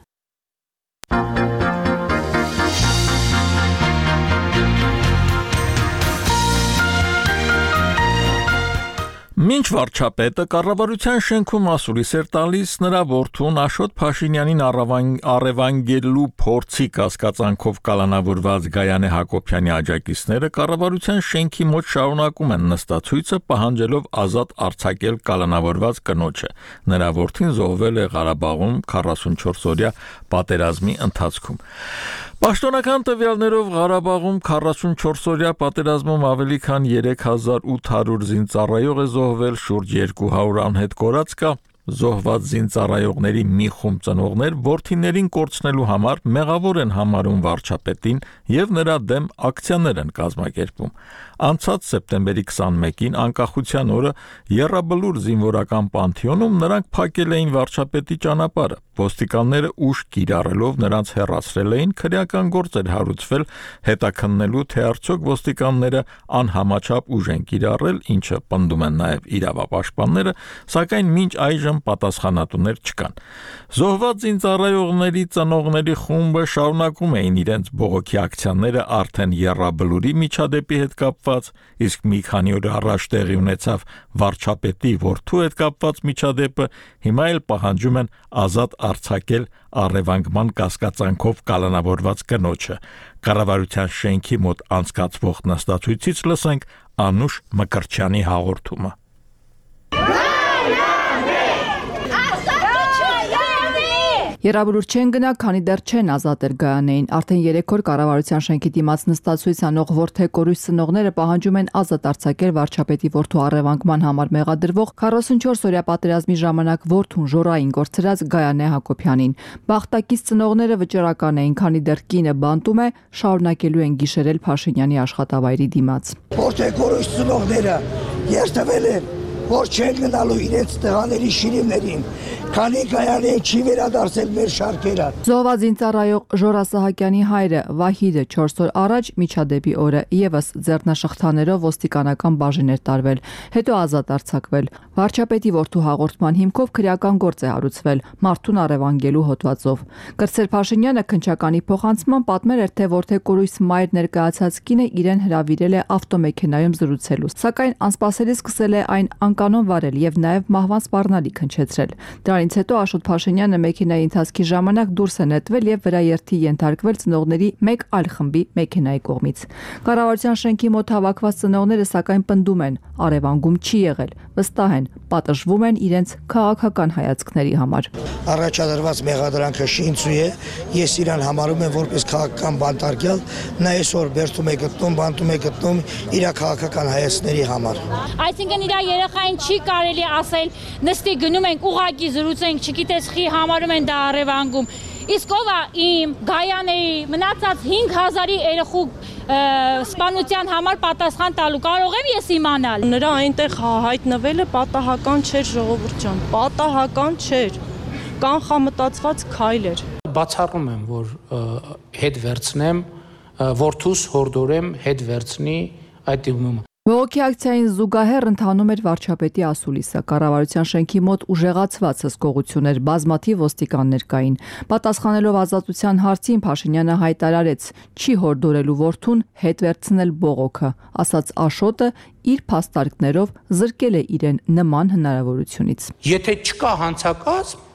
Մինչ վարչապետը կառավարության շենքում ասուլիս էր տալիս նրա որդուն Աշոտ Փաշինյանին առևանգելու փորձի կասկածանքով կալանավորված Գայանե Հակոբյանի աջակիցները կառավարության շենքի մոտ շարունակում են նստացույցը պահանջելով ազատ արձակել կալանավորված կնոջը։ Նրա որդին զոհվել է Ղարաբաղում քառասունչորս-օրյա պատերազմի ընթացքում։ Պաշտոնական տվյալներով Ղարաբաղում քառասունչորս-օրյա պատերազմում ավելի քան երեք հազար ութ հարյուր զինծառայող է զոհվել, շուրջ երկու հարյուր անհետ կորած կա, Զոհված զինծառայողների մի խումբ ծնողներ որդիներին կորցնելու համար մեղավոր են համարում վարչապետին եւ նրա դեմ ակցիաներ են կազմակերպում։ Անցած սեպտեմբերի քսանմեկին անկախության օրը Եռաբլուր զինվորական պանթեոնում նրանք փակել էին վարչապետի ճանապարհը։ Ոստիկանները ուժ կիրառելով նրանց հեռացրել էին, քրեական գործեր հարուցվել, հետաքննելու թե արդյոք ոստիկանները անհամաչափ ուժ են կիրառել, ինչը պնդում են նաև իրավապաշտպանները, սակայն մինչ այժմ պատասխանատուներ չկան։ Զոհված զինծառայողների ծնողների խումբը շարունակում էին իրենց բողոքի ակցիաները արդեն Եռաբլուրի միջադեպի հետ կապված, իսկ մի քանի օր առաջ տեղի ունեցավ վարչապետի որդու հետ կապված միջադեպը, հիմա էլ պահանջում են ազատ արձակել առևանգման կասկածանքով կալանավորված կնոջը։ Կառավարության շենքի մոտ անցկացվող նստացույցից լսենք Անուշ Մկրտչյանի հաղորդումը։ Եռաբլուր չեն գնա, քանի դեռ չեն ազատել Գայանեին։ Արդեն երեք օր կառավարության շենքի դիմաց նստացույց անող որդեկորույս ծնողները պահանջում են ազատ արձակել վարչապետի որդու առևանգման համար մեղադրվող քառասունչորս օրյա պատերազմի ժամանակ որդուն ժորային գործրած Գայանե Հակոբյանին։ Բախտակից ծնողները վճռական էին, քանի դեռ կինը բանտում է, շարունակելու են գիշերել Փաշինյանի աշխատավայրի դիմաց։ Որդեկորույս ծնողները երթվել են, որ չեն գնալու իրենց տղաների շիրիմներին, քանի Գայանեն չի վերադարձել մեր շարքերը։ Զոհված զինծառայող Ժորա Սահակյանի հայրը Վահիդը չորս օր առաջ միջադեպի օրը եւս ձեռնաշղթաներով ոստիկանական բաժին էր տարվել, հետո ազատ արձակվել։ Վարչապետի որդու հաղորդման հիմքով քրեական գործ է հարուցվել մարդուն առևանգելու հոդվածով։ Կրտսեր Փաշինյանը քննչականի փոխանցման պատմել էր, թե որդեկորույս մայր ներկայացած կինը իրեն հրավիրել է ավտոմեքենայում զրուցելու, սակայն անսպասելի սկսել է այն անկանոն վարել եւ նաեւ մահվան սպառնալիք հնչեցրել։ Դրանից հետո Աշոտ Փաշինյանը մեքենայի ընթացքի ժամանակ դուրս է նետվել եւ վրաերթի ենթարկվել ծնողների մեկ այլ խմբի մեքենայի կողմից։ Կառավարության շենքի մոտ հավաքված ծնողները սակայն պնդում են, առևանգում չի եղել, վստահ են, պատժվում են իրենց քաղաքական հայացքների համար։ Առաջադրված մեղադրանքը շինծու է, ես իրան համարում եմ որպես քաղաքական բանտարկյալ, նա այսօր բերտում է գտնում, բանտում է գտնում իր քաղաքական հայացքների համար։ Այսինքն իր երեխային չի կարելի ասել, նստի գնում ենք ուղակի զրուցենք, չգիտես խի համարում են դա առևանգում։ Իսկ ով է իմ Գայանեի մնացած հինգ հազարի երեխու սպանության համար պատասխան տալու, կարող եմ ես իմանալ։ Նրա այնտեղ հայտնվելը պատահական չէր, ժողովուրդ ջան, պատահական չէր, կանխամտածված քայլ էր։ Բացառում եմ, որ հետ վերցնեմ, որդուս հորդորեմ հետ վերցնի այդ դիմումը։ Բողոքի ակցիային զուգահեռ ընթանում էր վարչապետի ասուլիսը։ Կառավարության շենքի մոտ ուժեղացված հսկողություն էր, բազմաթիվ ոստիկաններ կային։ Պատասխանելով ազատության հարցին Փաշինյանը հայտարարեց՝ չի հորդորելու որդուն հետ վերցնել բողոքը, ասաց Աշոտը իր փաստարկներով զրկել է իրեն նման հնարավորությունից։ Եթե չկա հանցակազմ,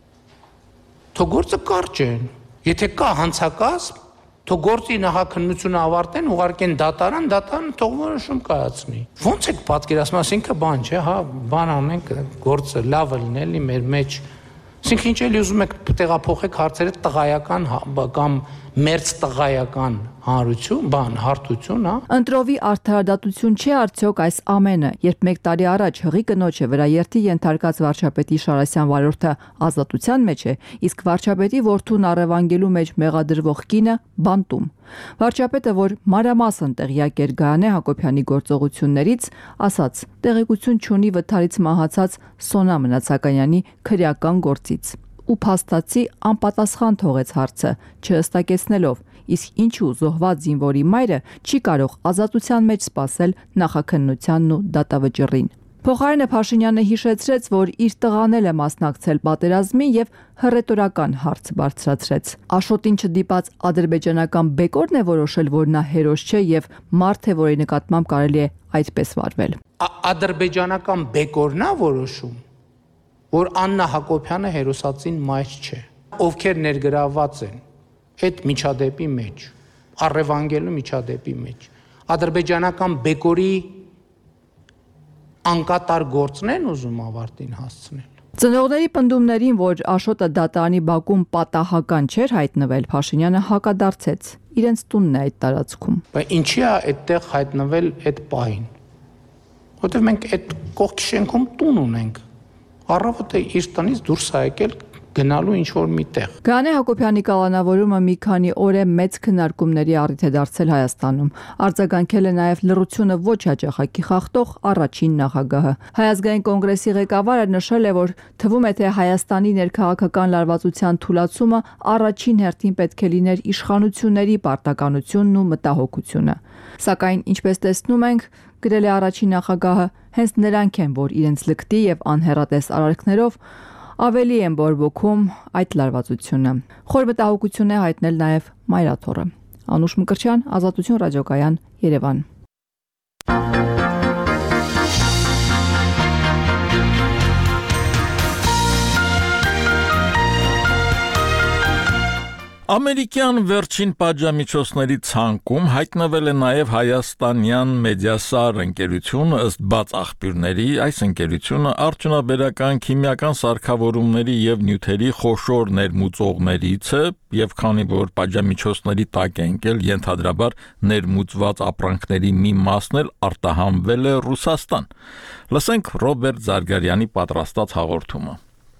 թո գործը կարճ է։ Եթե կա հանցակազմ, թո գործի նախաքննությունը ավարտեն, ուղարկեն դատարան, դատարանը թող որոշում կայացնի։ Ոնց եք պատկերացնում, ասինքն բան չէ, հա, բան անենք, գործը լավ է լինելի մեր մեջ։ Այսինքն ինչ էլի ուզում եք տեղափոխեք հարցերը տղայական կամ մերձ տղայական հանրություն, բան, հարթություն, հա։ Ընտրովի արդարադատություն չէ արդյոք այս ամենը, երբ մեկ տարի առաջ հղի կնոջը վրաերթի ենթարկած վարչապետի Շարասյան վարորդը ազատության մեջ է, իսկ վարչապետի որդուն առևանգելու մեջ մեղադրվող կինը բանտում։ Վարչապետը, որ մանրամասն տեղյակ էր Գայանե Հակոբյանի գործողություններից, ասաց՝ տեղեկություն չունի վթարից մահացած Սոնա Մնացականյանի քրեական գործից ու փաստացի անպատասխան թողեց հարցը, չհստակեցնելով, իսկ ինչու զոհված զինվորի մայրը չի կարող ազատության մեջ սպասել նախաքննությանն ու դատավճռին։ Փոխարենը Փաշինյանը հիշեցրեց, որ իր տղան էլ է մասնակցել պատերազմին եւ հռետորական հարց բարձրացրեց։ Աշոտին չդիպած ադրբեջանական բեկորն է որոշել, որ նա հերոս չէ եւ մարդ է, որի նկատմամբ կարելի է այդպես վարվել։ Ադրբեջանական բեկորն է որոշում, որ Աննա Հակոբյանը հերոսացին մայր չէ, ովքեր ներգրավված են այդ միջադեպի մեջ, առևանգելու միջադեպի մեջ, ադրբեջանական բեկորի անկատար գործն են ուզում ավարտին հասցնել։ Ծնողների պնդումներին, որ Աշոտը դատարանի բակում պատահական չէր հայտնվել, Փաշինյանը հակադարձեց։ Իրենց տունն է այդ տարածքում։ Բայց ինչի է այդտեղ հայտնվել այդ պահին։ Որտեվ մենք այդ կողքի շենքում տուն ունենք, առավոտը իր տնից դուրս է եկել գնալու ինչ որ միտեղ։ Գանե Հակոբյանի կալանավորումը մի քանի օր է մեծ քննարկումների առիթ է դարձել Հայաստանում։ Արձագանքել է նաև լռությունը ոչ հաճախակի խախտող առաջին նախագահը։ Հայազգային կոնգրեսի ղեկավարը նշել է, որ թվում է, թե Հայաստանի ներքաղաքական լարվածության թուլացումը առաջին հերթին պետք է լիներ իշխանությունների պարտականությունն ու մտահոգությունը։ Սակայն, ինչպես տեսնում ենք, գրել է առաջին նախագահը, հենց նրանք են, որ իրենց լկտի եւ անհեռատես արարքներով ավելի են բորբոքում այդ լարվածությունը։ Խոր մտահոգություն է հայտնել նաև Մայրաթորը։ Անուշ Մկրտչյան, Ազատություն ռադիոկայան, Երևան։ Ամերիկյան վերջին պատժամիջոցների ցանկում հայտնվել է նաև հայաստանյան Մեդիասար ընկերություն, ըստ բաց աղբյուրների, այս ընկերությունը արդյունաբերական քիմիական սարքավորումների եւ նյութերի խոշոր ներմուծողներից է, եւ քանի որ պատժամիջոցների տակ է ընկել, ենթադրաբար ներմուծված ապրանքների մի մասն էլ արտահանվել է Ռուսաստան։ Լսենք Ռոբերտ Զարգարյանի պատրաստած հաղորդումը։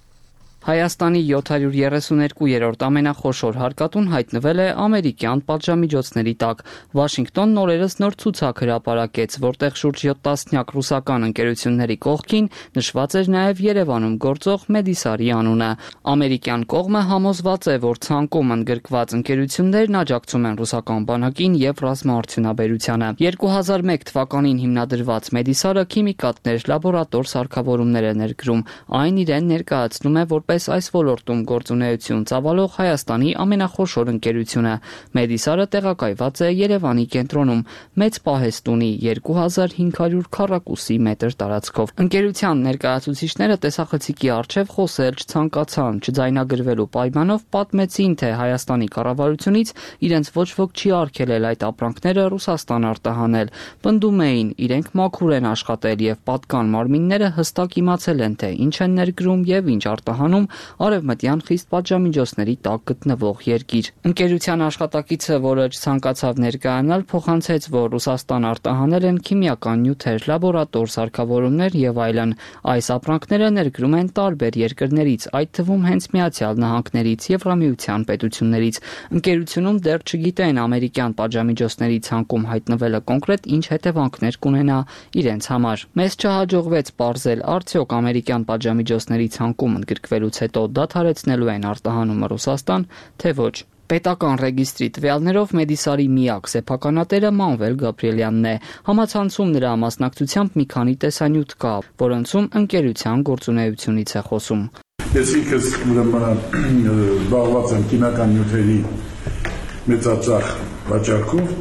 Հայաստանի յոթ հարյուր երեսուներկու-րդ ամենախոշոր հարկատուն հայտնվել է ամերիկյան պատժամիջոցների տակ։ Վաշինգտոնն օրերս նոր ցուցակ հրապարակեց, որտեղ շուրջ յոթ տասնյակ ռուսական ընկերությունների կողքին նշված էր նաև Երևանում գործող Մեդիսարի անունը։ Ամերիկյան կողմը համոզված է, որ ցանկում ընդգրկված ընկերություններն աջակցում են ռուսական բանակին եւ ռազմաարդյունաբերությանը։ երկու հազար մեկ թվականին հիմնադրված Մեդիսարը քիմիկատներ, լաբորատոր սարքավորումներ է ներկրում։ Այն իրեն ներկայացնում է որպես այս ոլորտում գործունեություն ծավալող Հայաստանի ամենախոշոր ընկերությունը։ Մեդիսարը տեղակայված է Երևանի կենտրոնում, մեծ պահեստ ունի երկու հազար հինգ հարյուր քառակուսի մետր տարածքով։ Ընկերության ներկայացուցիչները տեսախցիկի առջև խոսել չցանկացան, չձայնագրվելու պայմանով պատմեցին, թե Հայաստանի կառավարությունից իրենց ոչ ոք չի արգելել այդ ապրանքները Ռուսաստան արտահանել։ Պնդում էին, իրենք մաքուր են աշխատել եւ պատկան մարմինները հստակ իմացել են, թե ինչ են ներկրում եւ ինչ արտահանում արևմտյան խիստ պատժամիջոցների տակ գտնվող երկիր։ Ընկերության աշխատակիցը, որը չցանկացավ ներկայանալ, փոխանցեց, որ Ռուսաստան արտահանել են քիմիական նյութեր, լաբորատոր սարքավորումներ եւ այլն։ Այս ապրանքները ներկրում են տարբեր երկրներից, այդ թվում հենց Միացյալ Նահանգներից, Եվրամիության պետություններից։ Ընկերությունում դեռ չգիտեն ամերիկյան պատժամիջոցների ցանկում հայտնվելը կոնկրետ ինչ հետևանքներ կունենա իրենց համար։ Մեզ չհաջողվեց պարզել, արդյոք ամերիկյան պատժամիջոցների ցանկում ընդգրկվելուց հետո դադարեցնելու են արտահանումը Ռուսաստան, թե ոչ։ Պետական ռեգիստրի տվյալներով Մեդիսարի միակ սեփականատերը Մանվել Գաբրիելյանն է։ Համացանցում նրա մասնակցությամբ մի քանի տեսանյութ կա, որոնցում ընկերության գործունեությունից է խոսում։ Ես ինքս զբաղված եմ քիմիական նյութերի մեծածախ վաճառքով,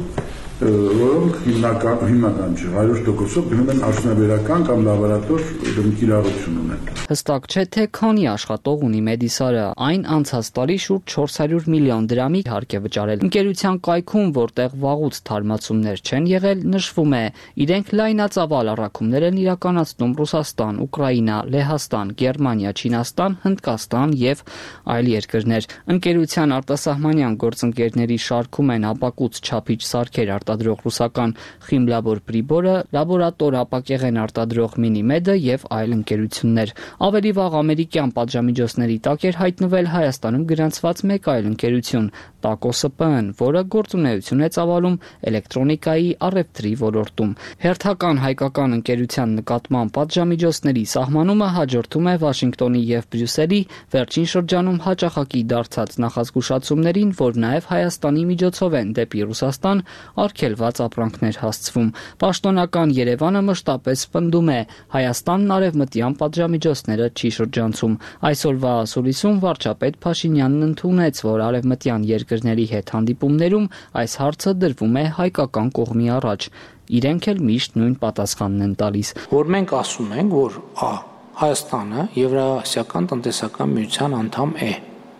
որոնք հիմնական հիմնական չէ, հարյուր տոկոսով գնում են արդյունաբերական կամ լաբորատոր կիրառություն ունեն։ Հստակ չէ, թե քանի աշխատող ունի Մեդիսարը, այն անցած տարի շուրջ չորս հարյուր միլիոն դրամի հարկ է վճարել։ Ընկերության կայքում, որտեղ վաղուց թարմացումներ չեն եղել, նշվում է, իրենք լայնածավալ առաքումներ են իրականացնում Ռուսաստան, Ուկրաինա, Լեհաստան, Գերմանիա, Չինաստան, Հնդկաստան եւ այլ երկրներ։ Ընկերության արտասահմանյան գործընկերների շարքում են ապակուց չափիչ սարքեր արտադրող ռուսական Խիմլաբոր Պրիբորը, լաբորատոր ապակեղեն արտադրող Մինիմեդը եւ այլ ընկերություններ։ Ավելի վաղ ամերիկյան պատժամիջոցների տակ էր հայտնվել Հայաստանում գրանցված մեկ այլ ընկերություն՝ Տակո Էս Պի Են, որը գործունեություն է ծավալում էլեկտրոնիկայի առևտրի ոլորտում։ Հերթական հայկական ընկերության նկատմամբ պատժամիջոցների սահմանումը հաջորդում է Վաշինգտոնի եւ Բրյուսելի վերջին շրջանում հաճախակի դարձած նախազգուշացումներին, որ նաեւ Հայաստանի միջոցով են դեպի Ռուսաստան արգելված ապրանքներ հասցվում։ Պաշտոնական Երևանը մշտապես պնդում է, Հայաստանն արևմտյան պատժամիջոցները չի շրջանցում։ Այսօրվա ասուլիսում վարչապետ Փաշինյանն ընդունեց, որ արևմտյան երկրների հետ հանդիպումներում այս հարցը դրվում է հայկական կողմի առաջ։ Իրենք էլ միշտ նույն պատասխանն են տալիս։ Որ մենք ասում ենք, որ Ա. Հայաստանը Եվրասիական տնտեսական միության անդամ է։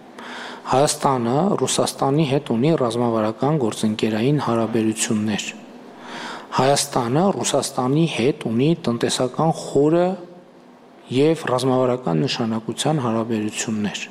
Հայաստանը Ռուսաստանի հետ ունի ռազմավարական գործընկերային հարաբերություններ։ Հայաստանը Ռուսաստանի հետ ունի տնտեսական խորը եւ ռազմավարական նշանակության հարաբերություններ։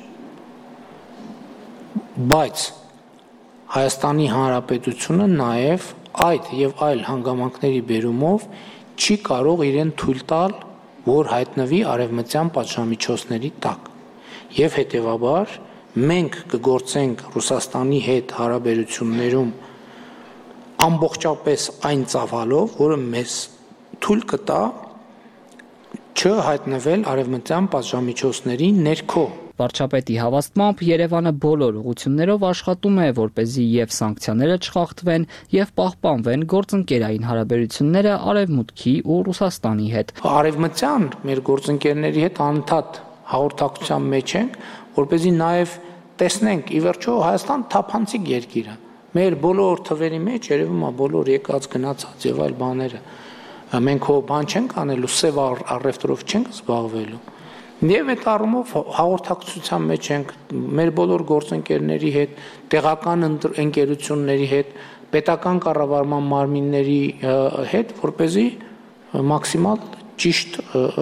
Բայց Հայաստանի Հանրապետությունը նաև այդ եւ այլ հանգամանքների բերումով չի կարող իրեն թույլ տալ որ հայտնվի արևմտյան պատժամիջոցների տակ։ Եվ հետևաբար մենք կգործենք Ռուսաստանի հետ հարաբերություններում ամբողջապես այն ծավալով, որը մեզ թույլ կտա չհայտնվել արևմտյան պատժամիջոցների ներքո։ Վարչապետի հավաստմամբ Երևանը բոլոր ուղղություններով աշխատում է, որպեսզի եւ սանկցիաները չխախտվեն եւ պահպանվեն գործընկերային հարաբերությունները Արևմուտքի ու Ռուսաստանի հետ։ Արևմտյան մեր գործընկերների հետ անընդհատ հաղորդակցության մեջ ենք, որպեսզի նաեւ տեսնենք ի վերջո Հայաստան թափանցիկ երկիր է։ Մեր բոլոր թվերի մեջ երևում է բոլոր եկած գնացած եւ այլ բաները։ Մենք հո բան չենք անելու, սև առևտրով չենք զբաղվելու։ Եվ այդ առումով հաղորդակցության մեջ ենք մեր բոլոր գործընկերների հետ, տեղական ընկերությունների հետ, պետական կառավարման մարմինների հետ, որպեսզի մաքսիմալ ճիշտ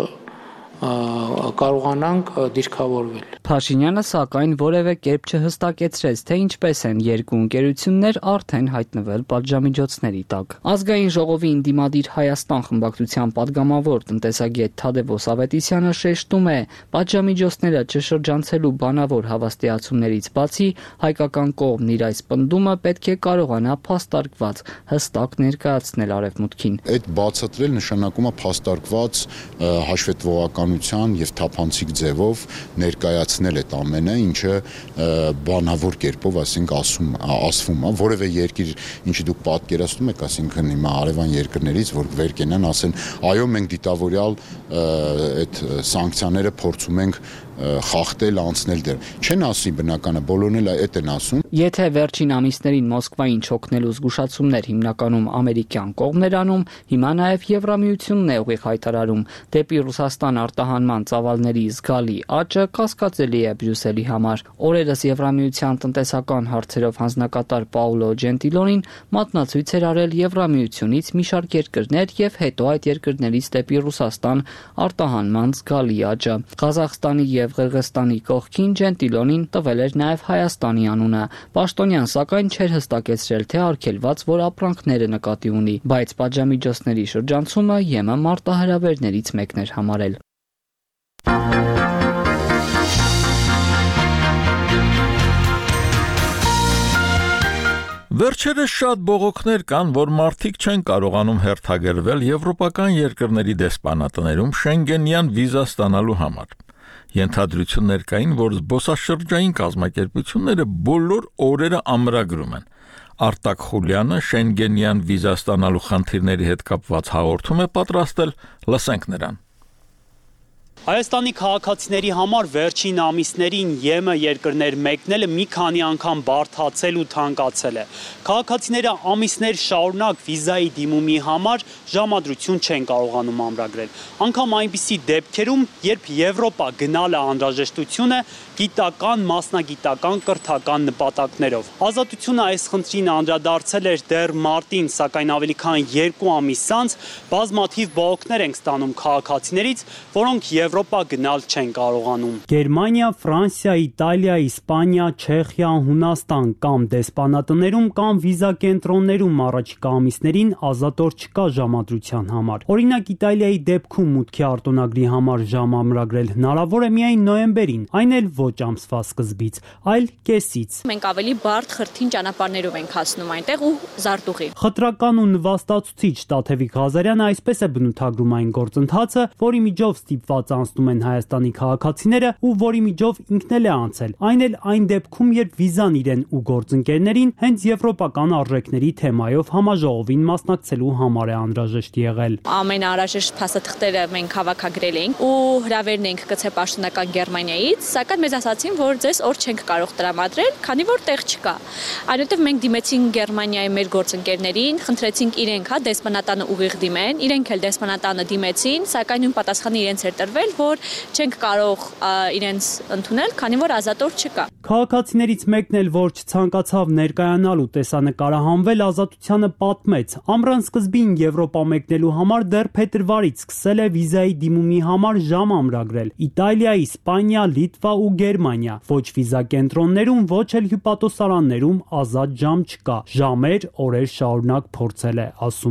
կարողանանք դիրքավորվել։ Փաշինյանը սակայն որևէ կերպ չհստակեցրեց, թե ինչպես են երկու ընկերություններ արդեն հայտնվել պատժամիջոցների տակ։ Ազգային ժողովի ընդդիմադիր Հայաստան խմբակցության падգամավոր տնտեսագետ Թադևոս Ավետիսյանը շեշտում է, պատժամիջոցները չշրջանցելու բանավոր հավաստիացումներից բացի հայկական կողմն իր այս պնդումը պետք է կարողանա փաստարկված հստակ ներկայացնել Արևմուտքին։ Այդ բացատրել նշանակում է փաստարկված հաշվետվողականության եւ թափանցիկ ձևով ներկայացնել այդ ամենը, ինչը բանավոր կերպով, ասենք, ասում ասվում է, որևէ երկիր, ինչի դուք պատկերացնում եք, ասինքն հիմա արևան երկրներից, որ վեր կենան, ասեն, այո, մենք դիտավորյալ այդ սանկցիաները փորձում ենք խախտել, անցնել դեր։ Չեն ասի բնականը, բոլորն էլ այդ են ասում։ Եթե վերջին ամիսներին Մոսկվային չօգնելու զգուշացումներ հիմնականում ամերիկյան կողմն էր անում, հիմա նաև Եվրամիությունն է ուղիղ հայտարարում դեպի Ռուսաստան արտահանման ծավալների զգալի աճը կասկածելի է Բրյուսելի համար։ Օրերս Եվրամիության տնտեսական հարցերով հանձնակատար Պաուլո Ջենտիլոնին մատնացույց էր արել Եվրամիությունից մի շարք երկրներ եւ հետո այդ երկրներից դեպի Ռուսաստան արտահանման զգալի աճը։ Ղազախստանի եւ Ղրղստանի կողքին Ջենտիլոնին տվել էր նաև Հայաստանի անունը։ Պաշտոնյան սակայն չէր հստակեցրել, թե արգելված որ ապրանքները նկատի ունի, բայց պատժամիջոցների շրջանցումը ԵՄ մարտահրավերներից մեկն էր համարել։ Վերջերս շատ բողոքներ կան, որ մարդիկ չեն կարողանում հերթագրվել եվրոպական երկրների դեսպանատներում շենգենյան վիզա ստանալու համար։ Ենթադրություններ կային, որ զբոսաշրջային կազմակերպությունները բոլոր օրերը ամրագրում են։ Արտակ Խուլյանը շենգենյան վիզա ստանալու խնդիրների հետ կապված հաղորդում է պատրաստել, լսենք նրան։ Հայաստանի քաղաքացիների համար վերջին ամիսներին ԵՄ երկրներ մեկնելը մի քանի անգամ բարդացել ու թանկացել է։ Քաղաքացիները ամիսներ շարունակ վիզայի դիմումի համար ժամադրություն չեն կարողանում ամրագրել։ Անգամ այնպիսի դեպքերում, երբ Եվրոպա գնալը անհրաժեշտություն է գիտական, մասնագիտական, կրթական նպատակներով։ Ազատությունը այս խնդրին անդրադարձել էր դեռ մարտին, սակայն ավելի քան երկու ամիս անց բազմաթիվ բողոքներ ենք ստանում քաղաքացիներից, որոնք Եվրոպա գնալ չեն կարողանում։ Գերմանիա, Ֆրանսիա, Իտալիա, Իսպանիա, Չեխիա, Հունաստան կամ դեսպանատներում կամ վիզա կենտրոններում առաջիկա ամիսներին ազատոր չկա ժամադրության համար։ Օրինակ Իտալիայի դեպքում մուտքի արտոնագրի համար ժամ ամրագրել հնարավոր է միայն նոյեմբերին, այն էլ ոչ ամսվա սկզբից, այլ կեսից։ Մենք ավելի բարդ խրթին ճանապարհներով ենք հասնում այնտեղ ու զարտուղի։ Խտրական ու նվաստացուցիչ Տաթևիկ Ղազարյանը այսպես է բնութագրում այն գործընթացը, որի միջով ստիպված անցնում են Հայաստանի քաղաքացիները ու որի միջով ինքն էլ է անցել, այն էլ այն դեպքում, երբ վիզան իրեն ու գործընկերներին հենց եվրոպական արժեքների թեմայով համաժողովին մասնակցելու համար է անհրաժեշտ եղել։ Ամենաանհրաժեշտ փաստաթղթերը մենք հավաքագրել էինք ու հրավերն ենք գցել պաշտոնական Գերմանիայից, սակայն մեզ ասացին, որ ձեզ օր չենք կարող տրամադրել, քանի որ տեղ չկա։ Այնուհետև մենք դիմեցինք Գերմանիայի մեր գործընկերներին, խնդրեցինք իրենք հա դեսպանատանը ուղիղ դիմեն, իրենք էլ դեսպանատանը դիմեցին, սակայն նույն պատասխանը իրենց էր տրվել, որ չենք կարող իրենց ընդունել, քանի որ ազատոր չկա։ Քաղաքացիներից մեկն էլ, որ չցանկացավ ներկայանալ ու տեսանկարահանվել, ազատությանը պատմեց։ Ամռան սկզբին Եվրոպա մեկնելու համար դեռ փետրվարից սկսել է վիզայի դիմումի համար ժամ ամրագրել։ Իտալիա, Իսպանիա, Լիտվա ու Գերմանիա։ Ոչ վիզա կենտրոններում, ոչ էլ հյուպատոսարաններում ազատ ժամ չկա։ Ժամեր, օրեր շարունակ փորձել է, ասում է։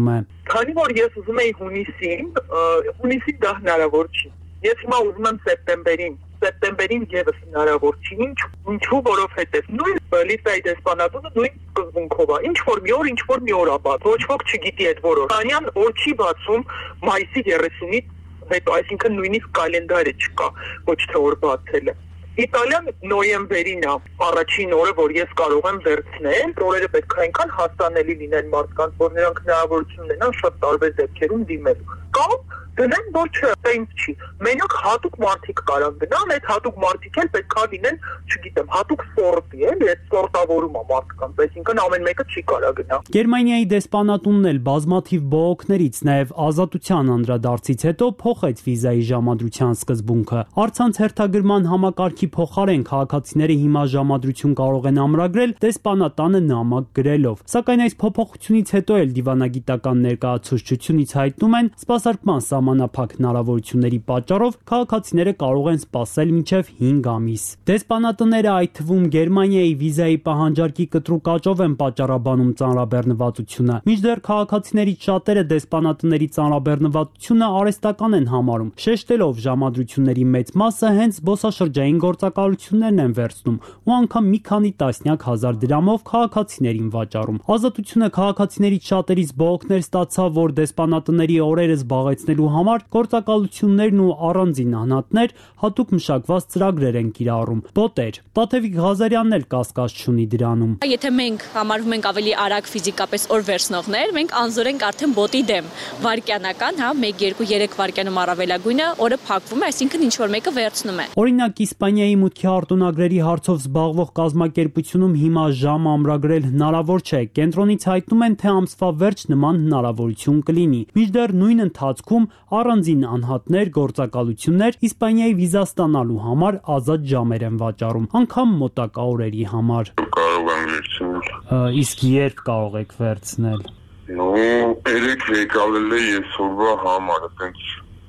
Քանի որ ես ուզում էի հունիսին, հունիսին դա հնարավոր չի։ Ես հիմա ուզում եմ սեպտեմբերին, սեպտեմբերին եւս հնարավոր չի։ Ինչ, ինչու, որովհետեւ նույն լիսեի դեսպանատունը նույն սկզբունքով է։ Ինչ որ մի օր, ինչ որ մի օր է բաց։ Ոչ ոք չգիտի այդ որոշ։ Անյան օր չի բացում մայիսի երեսունից հետո, այսինքն նույնիսկ կալենդարը չկա, ոչ թե օր բացելը։ Իտալիան նոյեմբերին է առաջին օրը, որ ես կարող եմ վերցնել, օրերը պետք է այնքան հասանելի լինեն մարդկանց, որ նրանք հնարավորություն ունենան շատ տարբեր դեպքերում դիմելու։ Կամ դնեն, որ չէ, դա ինձ չի։ Մենակ հատուկ մարդիկ կարան գնան, այդ հատուկ մարդիկ էլ պետք է լինեն, չգիտեմ, հատուկ սորտի, էլի, այդ սորտավորում է մարդկանց, այսինքն ամեն մեկը չի կարա գնա։ Գերմանիայի դեսպանատունն էլ բազմաթիվ բողոքներից, նաև ազատության անդրադարձից հետո փոխեց վիզայի ժամադրության սկզբունքը։ Առցանց հերթագրման համակարգի փոխարեն քաղաքացիները հիմա ժամադրություն կարող են ամրագրել դեսպանատանը նամակ գրելով։ Սակայն այս փոփոխությունից հետո էլ դիվանագիտական ներկայացուցչությունից հայտնում են, սպասարկման սահմանափակ հնարավորությունների պատճառով քաղաքացիները կարող են սպասել մինչև հինգ ամիս։ Դեսպանատները, այդ թվում Գերմանիայի վիզայի պահանջարկի կտրուկ աճով են պատճառաբանում ծանրաբեռնվածությունը։ Մինչդեռ քաղաքացիներից շատերը դեսպանատների ծանրաբեռնվածությունը արհեստական են համարում, շեշտելով ժամադրությունների մեծ մասը հենց զբոսաշրջային գործակալություններն են վերցնում ու անգամ մի քանի տասնյակ հազար դրամով քաղաքացիներին վաճառում։ Ազատությունը քաղաքացիներից շատերից բողոքներ ստացավ, որ դեսպանատների օրերը զբաղեցնելու համար գործակալություններն ու առանձին անհատներ հատուկ մշակված ծրագրեր են կիրառում։ Բոտեր։ Տաթևիկ Ղազարյանն էլ կասկած չունի դրանում։ Եթե մենք համարվում ենք ավելի արագ ֆիզիկապես օր վերցնողներ, մենք անզոր ենք արդեն բոտի դեմ։ Վայրկյանական, հա, մեկ, երկու, երեք վայրկյանում առավելագույնը օրը փակվում է, այսինքն ինչ որ մեկը վերցնում է։ Օրինակ Իսպանիայի մուտքի արտոնագրերի հարցով զբաղվող կազմակերպությունում հիմա ժամ ամրագրել հնարավոր չէ։ Կենտրոնից հայտնում են, թե ամսվա վերջ նման հնարավորություն կլինի։ Մինչդեռ նույն ընթացքում առանձին անհատներ, գործակալություններ Իսպանիայի վիզա ստանալու համար ազատ ժամեր են վաճառում, անգամ մոտակա օրերի համար։ Կարող եմ վերցնել։ Իսկ երբ կարող եք վերցնել։ Ну, երեք եկալել է այսօրվա համար, այտենց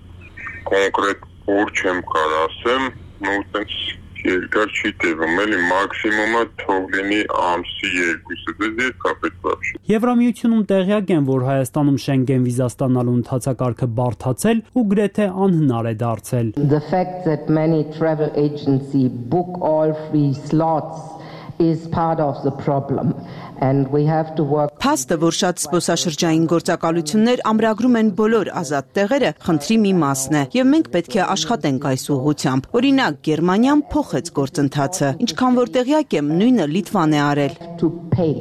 կոնկրետ օր չեմ կարող ասեմ, ну, այտենց երկար չի տևում, էլի մաքսիմումը թող լինի ամսի երկուսը, դες երկա պետք է։ Եվրամիությունում տեղյակ են, որ Հայաստանում Շենգեն վիզա ստանալու ընթացակարգը բարդացել ու գրեթե անհնար է դարձել։ The fact that many travel agency book all free slots is part of the problem and we have to work. Փաստը, որ շատ զբոսաշրջային գործակալություններ ամրագրում են բոլոր ազատ տեղերը, խնդրի մի մասն է, եւ մենք պետք է աշխատենք այս ուղղությամբ։ Օրինակ, Գերմանիան փոխեց գործընթացը, ինչքան որ տեղյակ եմ, նույնը Լիտվան է արել։ To pay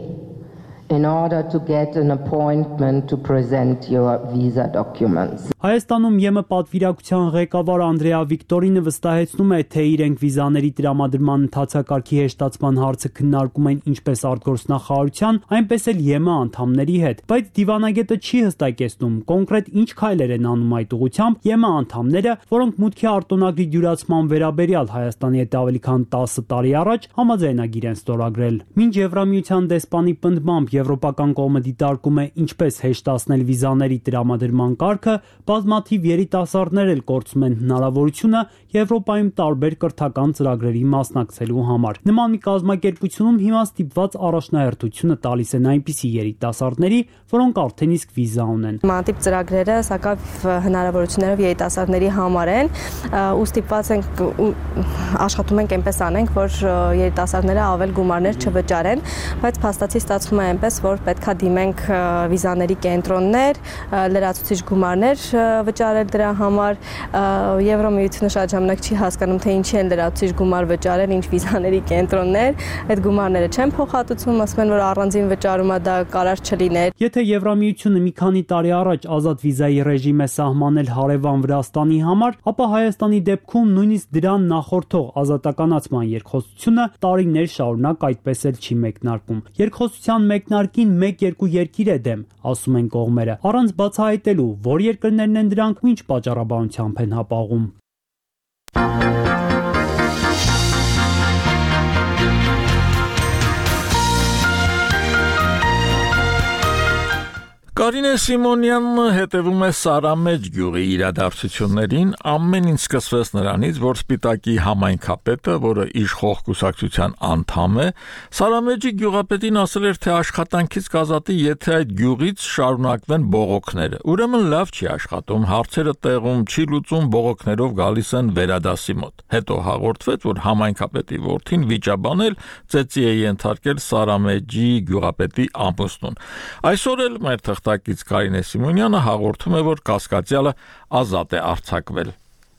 in order to get an appointment to present your visa documents. Հայաստանում ԵՄ պատվիրակության ղեկավար Անդրեա Վիկտորինը վստահեցնում է, թե իրենք վիզաների տրամադրման ընթացակարգի հեշտացման հարցը քննարկում են ինչպես արտգործնախարարության, այնպես էլ ԵՄ անդամների հետ, բայց դիվանագետը չի հստակեցնում կոնկրետ ինչ քայլեր են անում այդ ուղղությամբ ԵՄ անդամները, որոնք մուտքի արտոնագրի դյուրացման վերաբերյալ Հայաստանի հետ ավելի քան տասը տարի առաջ համաձայնագիր են ստորագրել։ Մինչ Եվրամիության դեսպանի պնդմամբ Եվրոպական կողմը դիտարկում է ինչպես հեշտացնել վիզաների տրամադրման կարգը, բազմաթիվ երիտասարդներ էլ կորցնում են հնարավորությունը Եվրոպայում տարբեր կրթական ծրագրերի մասնակցելու համար։ Նման մի կազմակերպությունում հիմա ստիպված առաջնահերթությունը տալիս են այնպիսի երիտասարդների, որոնք արդեն իսկ վիզա ունեն։ Նմանատիպ ծրագրերը սակավ հնարավորություններով երիտասարդների համար են, ու ստիպված ենք աշխատում ենք այնպես անենք, որ երիտասարդները ավել գումարներ չվճարեն, բայց փաստացի ստացվում է այնպես, որ պետքա դիմենք վիզաների կենտրոններ, լրացուցիչ գումարներ վճարել դրա համար։ Եվրոմիությունը շատ ժամանակ չի հասկանում, թե ինչի են լրացուցիչ գումար վճարել, ինչ վիզաների կենտրոններ, այդ գումարները չեն փոխհատուցում, ասում են, որ առանձին վճարումը դա կարար չլիներ։ Եթե Եվրամիությունը մի քանի տարի առաջ ազատ վիզայի ռեժիմ է սահմանել հարևան Վրաստանի համար, ապա Հայաստանի դեպքում նույնիսկ դրան նախորդող ազատականացման երկխոսությունը տարիներ շարունակ այդպես էլ չի մեկնարկում։ Երկխոսության մեկնարկին մեկ-երկու երկիր է դեմ, ասում են կողմերը, առանց բացահայտելու, որ երկրներն են դրանք ու ինչ պատճառաբանությամբ են հապաղում։ Կարինե Սիմոնյանն հետևում է Սարամեջ գյուղի իրադարձություններին, ամեն ինչ սկսվեց նրանից, որ Սպիտակի համայնքապետը, որը իշխող կուսակցության անդամ է, Սարամեջի գյուղապետին ասել էր, թե աշխատանքից կազատի, եթե այդ գյուղից շարունակվեն բողոքները։ Ուրեմն լավ չի աշխատում, հարցերը տեղում չի լուծում, բողոքներով գալիս են վերադասի մոտ։ Հետո հաղորդվեց, որ համայնքապետի որդին վիճաբանել ծեծի է ենթարկել Սարամեջի գյուղապետի ամուսնուն։ Այսօր էլ մեր թղթակից Կարինե Սիմոնյանը հաղորդում է, որ կասկածյալը ազատ է արձակվել։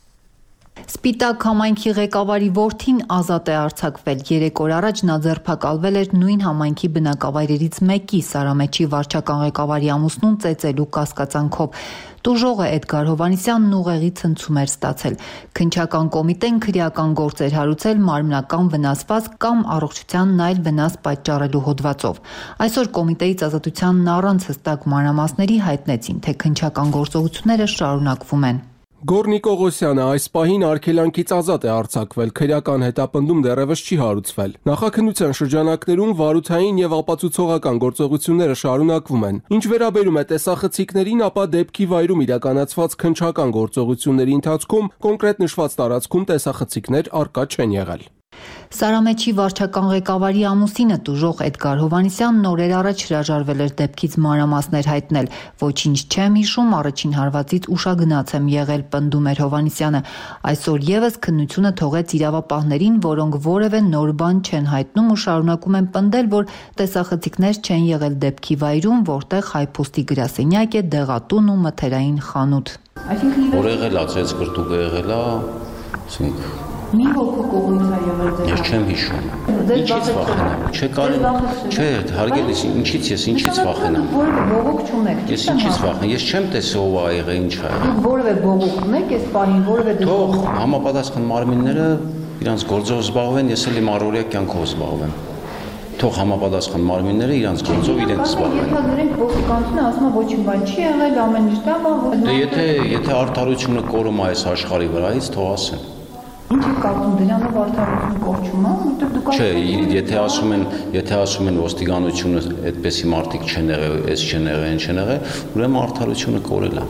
Սպիտակ համայնքի ղեկավարի որդին ազատ է արձակվել։ Երեք օր առաջ նա ձերբակալվել էր նույն համայնքի բնակավայրերից մեկի Սարամեջի վարչական ղեկավարի ամուսնուն ծեծելու կասկածանքով։ Տուժողը Էդգար Հովհաննիսյանն ուղեղի ցնցում էր ստացել։ Քննչական կոմիտեն քրեական գործ էր հարուցել մարմնական վնասված կամ առողջությանն այլ վնաս պատճառելու հոդվածով։ Այսօր կոմիտեից ազատությանն առանց հստակ մանրամասների հայտնեցին, թե քննչական գործողությունները շարունակվում են։ Գոռնի Կողոսյանը այս պահին արգելանքից ազատ է արձակվել, քրեական հետապնդում դեռևս չի հարուցվել։ Նախաքննության շրջանակներում վարութային եւ ապացուցողական գործողությունները շարունակվում են։ Ինչ վերաբերում է տեսախցիկներին, ապա դեպքի վայրում իրականացված քննչական գործողությունների ընթացքում կոնկրետ նշված տարածքում տեսախցիկներ առկա չեն եղել։ Սարամեջի վարչական ղեկավարի ամուսինը տուժող Էդգար Հովհաննիսյանն օրեր առաջ հրաժարվել էր դեպքից մանրամասներ հայտնել։ Ոչինչ չեմ հիշում, առաջին հարվածից ուշագնաց եմ եղել, պնդում էր Հովհաննիսյանը։ Այսօր եւս քննությունը թողեց իրավապահներին, որոնք որևէ նոր բան չեն հայտնում ու շարունակում են պնդել, որ տեսախցիկներ չեն եղել դեպքի վայրում, որտեղ հայփոստի գրասենյակ է, դեղատուն ու մթերային խանութ։ Որեղել է, ծեծ կրտուկ եղել է, ասենք Մի հոգու կողմից է եղել դեպքը։ Ես չեմ հիշում։ Ինչից վախենամ։ Չէ, կարելի։ Չէ, հարգելիս, ինչից ես, ինչից վախենամ։ Որևէ բողոք չունեք։ Ես ինչից վախենամ։ Ես չեմ տեսել ով ա եղել, ինչ ա եղել։ Որևէ բողոք ունեք այս պահին, որևէ Թող համապատասխան մարմինները իրանց գործով զբաղվեն, ես էլ իմ առօրյա կյանքով զբաղվեմ։ Թող համապատասխան մարմինները իրանց գործով իրենք զբաղվեն։ Եթե դրանք ոստիկանությունը ասում է ոչինչ բան չի եղել, ամեն ինչ դա բան։ Դե եթե եթե արդարությունը կորում է այս աշխարհի վրայից, թող ասեն։ Ինչ է կարծում դրանով արդարությունը կորչում է, որտեղ դուք Չէ, եթե ասում են, եթե ասում են ոստիկանությունը այդպեսի մարդիկ չեն եղել, այս չեն եղել, չեն եղել, ուրեմն արդարությունը կորել է։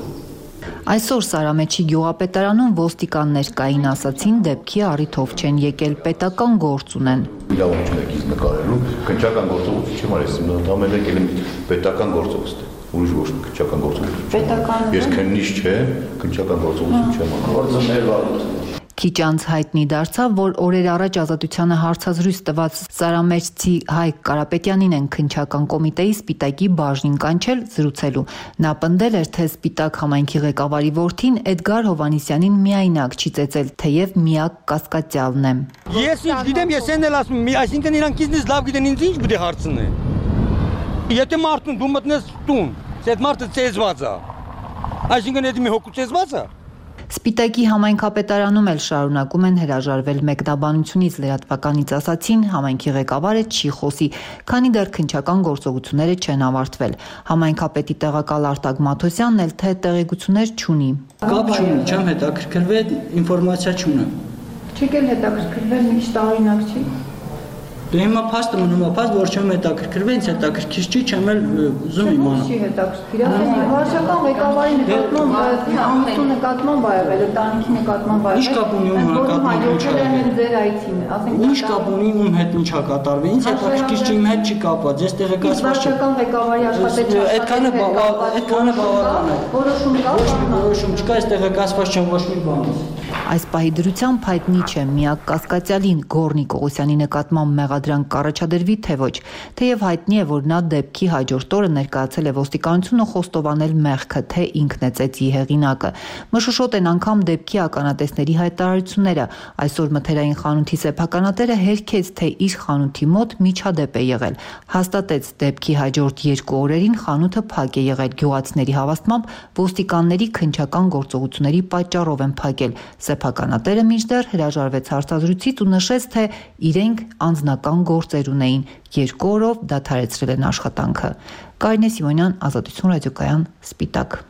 Այսօր Սարամեջի գյուղապետարանում ոստիկաններ կային, ասացին, դեպքի առիթով չեն եկել, պետական գործ ունեն։ Իրավունք չունեք ինձ նկարելու, քննչական գործողություն չեմ արել, ես ամեն եկել եմ պետական գործողություն։ Ուրիշ ոչ քննչական գործողություն։ Պետական։ Ես քննիչ չեմ, քննչական գործողություն չեմ անում։ Գործը մեր վարույթն է։ Քիչ անց հայտնի դարձավ, որ օրեր առաջ ազատությանը հարցազրույց տված Սարամեջցի Հայկ Կարապետյանին են քննչական կոմիտեի Սպիտակի բաժնին կանչել զրուցելու։ Նա պնդել էր, թե Սպիտակ համայնքի ղեկավարի որդին Էդգար Հովհաննիսյանին միայնակ չի ծեծել, թեև միակ կասկածյալն է։ Ես ինչ գիտեմ, ես են էլ ասում, այսինքն իրանք ինձնից լավ գիտեն, ինձ ինչ պետք է հարցնեն։ Եթե մարդուն դու մտնես տուն, այդ մարդը ծեզված է։ Այսինքն այդ մի հոգու ծեզված է։ Սպիտակի համայնքապետարանում էլ շարունակում են հրաժարվել մեկնաբանությունից, լրատվականից ասացին, համայնքի ղեկավարը չի խոսի, քանի դեռ քննչական գործողությունները չեն ավարտվել։ Համայնքապետի տեղակալ Արտակ Մաթոսյանն էլ թե տեղեկություններ չունի։ Կապ չունեմ, չեմ հետաքրքրվել, ինֆորմացիա չունեմ։ Չեք էլ հետաքրքրվել, մի քիչ տարօրինակ չի։ Դե հիմա փաստը մնում է փաստ, որ չեմ հետաքրքրվել, ինձ հետաքրքիր չի, չեմ էլ ուզում իմանալ։ Չի հետաքրքիր, ասես վարչական ղեկավարի նկատմամբ, ամուսնու նկատմամբ ա եղել, տանիքի նկատմամբ ա եղել։ Ինչ կապ ունի ում նկատմամբ ինչ ա եղել։ Ձեր այցին, ասենք։ Ինչ կապ ունի ում հետ ինչ ա կատարվել, ինձ հետաքրքիր չի, իմ հետ չի կապված, ես տեղեկացված չեմ։ Վարչական ղեկավարի աշխատել Այդքանը այդքանը բավական է։ Որոշում կա։ Ոչ մի որոշում չկա, ես տեղեկացված չեմ ոչ մի բանից։ Այս պահի դրությամբ հայտնի չէ միակ կասկածյալին Գոռնի Կողոսյանի նկատմամբ մեղադրանք կառաջադրվի թե ոչ, թեև հայտնի է, որ նա դեպքի հաջորդ օրը ներկայացել է ոստիկանություն ու խոստովանել մեղքը, թե ինքն է ծեծի հեղինակը։ Մշուշոտ են անգամ դեպքի ականատեսների հայտարարությունները։ Այսօր մթերային խանութի սեփականատերը հերքեց, թե իր խանութի մոտ միջադեպ է եղել։ Հաստատեց դեպքի հաջորդ երկու օրերին խանութը փակ է եղել։ Գյուղացիների հավաստմամբ ոստիկանների քննչական գործողությունների պատճառով են փակել։ Սեփականատերը մինչդեռ հրաժարվեց հարցազրույցից ու նշեց, թե իրենք անձնական գործեր ունեին, երկու օրով դադարեցրել են աշխատանքը։ Կարինե Սիմոնյան, Ազատություն ռադիոկայան, Սպիտակ։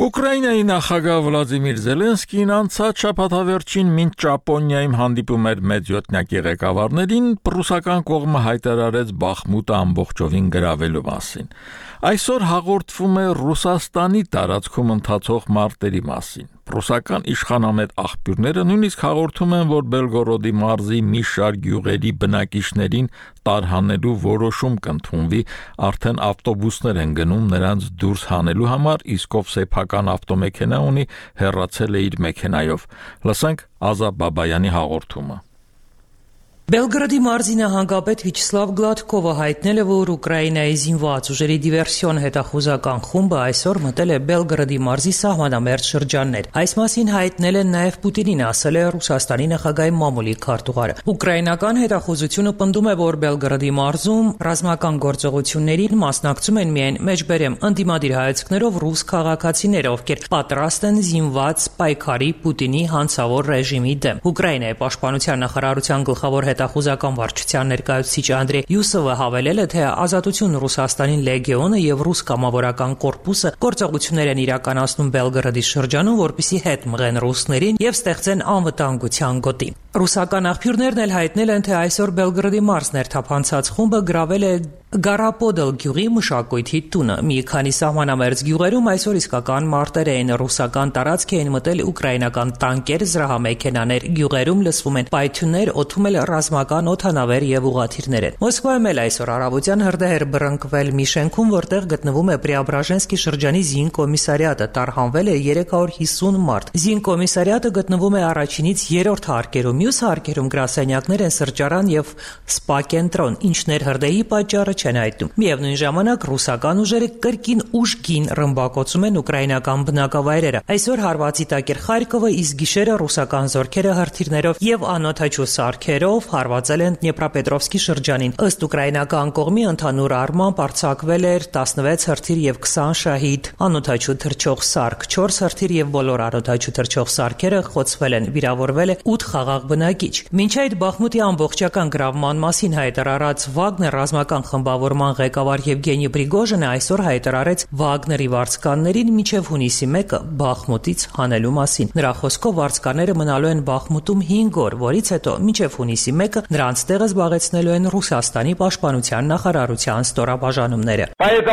Ուկրաինայի նախագահ Վլադիմիր Զելենսկին անցած շաբաթավերջին մինչ Ճապոնիայում հանդիպում էր մեծյոթնյակի ղեկավարներին, ռուսական կողմը հայտարարեց Բախմուտը ամբողջովին գրավելու մասին։ Այսօր հաղորդվում է Ռուսաստանի տարածքում ընթացող մարտերի մասին։ Ռուսական իշխանամետ աղբյուրները նույնիսկ հաղորդում են, որ Բելգորոդի մարզի մի շարք գյուղերի բնակիչներին տարհանելու որոշում կընդունվի, արդեն ավտոբուսներ են գնում նրանց դուրս հանելու համար, իսկ ով սեփական ավտոմեքենա ունի, հեռացել է իր մեքենայով։ Լսենք Ազա Բաբայանի հաղորդումը։ Բելգրադի մարզի նահանգապետ Վիչսլավ Գլադկովը հայտնել է, որ Ուկրաինայի զինված ուժերի դիվերսիոն հետախուզական խումբը այսօր մտել է Բելգրադի մարզի սահմանամերձ շրջաններ։ Այս մասին հայտնել են նաև Պուտինին, ասել է Ռուսաստանի նախագահի մամուլի քարտուղարը։ Ուկրաինական հետախուզությունը պնդում է, որ Բելգրադի մարզում ռազմական գործողություններին մասնակցում են միայն մեջբերեմ ընդդիմադիր հայացքներով ռուս քաղաքացիներ, ովքեր պատրաստ են զինված պայքարի Պուտինի հանցավոր ռեժիմի դեմ։ Ուկրաինայի պաշտպանության նախարարության գլխավոր հետախուզական վարչության ներկայացուցիչ Անդրեյ Յուսովը հավելել է, թե Ազատություն Ռուսաստանին լեգիոնը եւ ռուս կամավորական կորպուսը գործողություններ են իրականացնում Բելգրադի շրջանում, որպեսզի հետ մղեն ռուսներին եւ ստեղծեն անվտանգության գոտի։ Ռուսական աղբյուրներն էլ հայտնել են, թե այսօր Բելգրադի մարզ ներթափանցած խումբը գրավել է Գարապոդել գյուղի մշակույթի տունը։ Մի քանի սահմանամերձ գյուղերում այսօր իսկական մարտեր էին, ռուսական տարածք էին մտել ուկրաինական տանկեր, զրահամեքենաներ, գյուղերում լսվում են պայթյուններ, օդում էլ ռազմական օդանավեր եւ ուղղաթիռներ են։ Մոսկվայում էլ այսօր առավոտյան հրդեհ բռնկվել մի շենքում, որտեղ գտնվում է Պրիաբրաժենսկի շրջանի զինկոմիսարիատը, տարհանվել է երեք հարյուր հիսուն մարդ։ Զինկոմիսարիատը գտնվում է առաջինից երրորդ հարկերում, մյուս հարկերում գրասենյակներ են, սրճարան եւ սպա կենտրոն, ինչներ հրդեհի պատճառը չեն հայտնում։ Միևնույն ժամանակ ռուսական ուժերը կրկին ուժգին ռմբակոծում են ուկրաինական բնակավայրերը։ Այսօր հարվածի տակ էր Խարկովը, իսկ գիշերը ռուսական զորքերը հրթիռներով եւ անօդաչու սարքերով հարվածել են Դնեպրոպետրովսկի շրջանին։ Ըստ ուկրաինական կողմի ընդհանուր առմամբ արձակվել էր տասնվեց հրթիռ եւ քսան շահիդ անօդաչու թռչող սարք, չորս հրթիռ եւ բոլոր անօդաչու թռչող սարքերը խոցվել են, վիրավորվել է ութ խաղաղ բնակիչ։ Մինչ այդ Բախմուտի ամբողջական գրավման մասին հայտարարած Վագներ ռազմական խմբավորման ղեկավար Եվգենի Պրիգոժինը այսօր հայտարարեց Վագների վարձկաններին մինչև հունիսի մեկը Բախմուտից հանելու մասին։ Նրա խոսքով վարձկանները մնալու են Բախմուտում հինգ օր, որից հետո մինչև հունիսի մեկը նրանց տեղը զբաղեցնելու են Ռուսաստանի պաշտպանության նախարարության ստորաբաժանումները։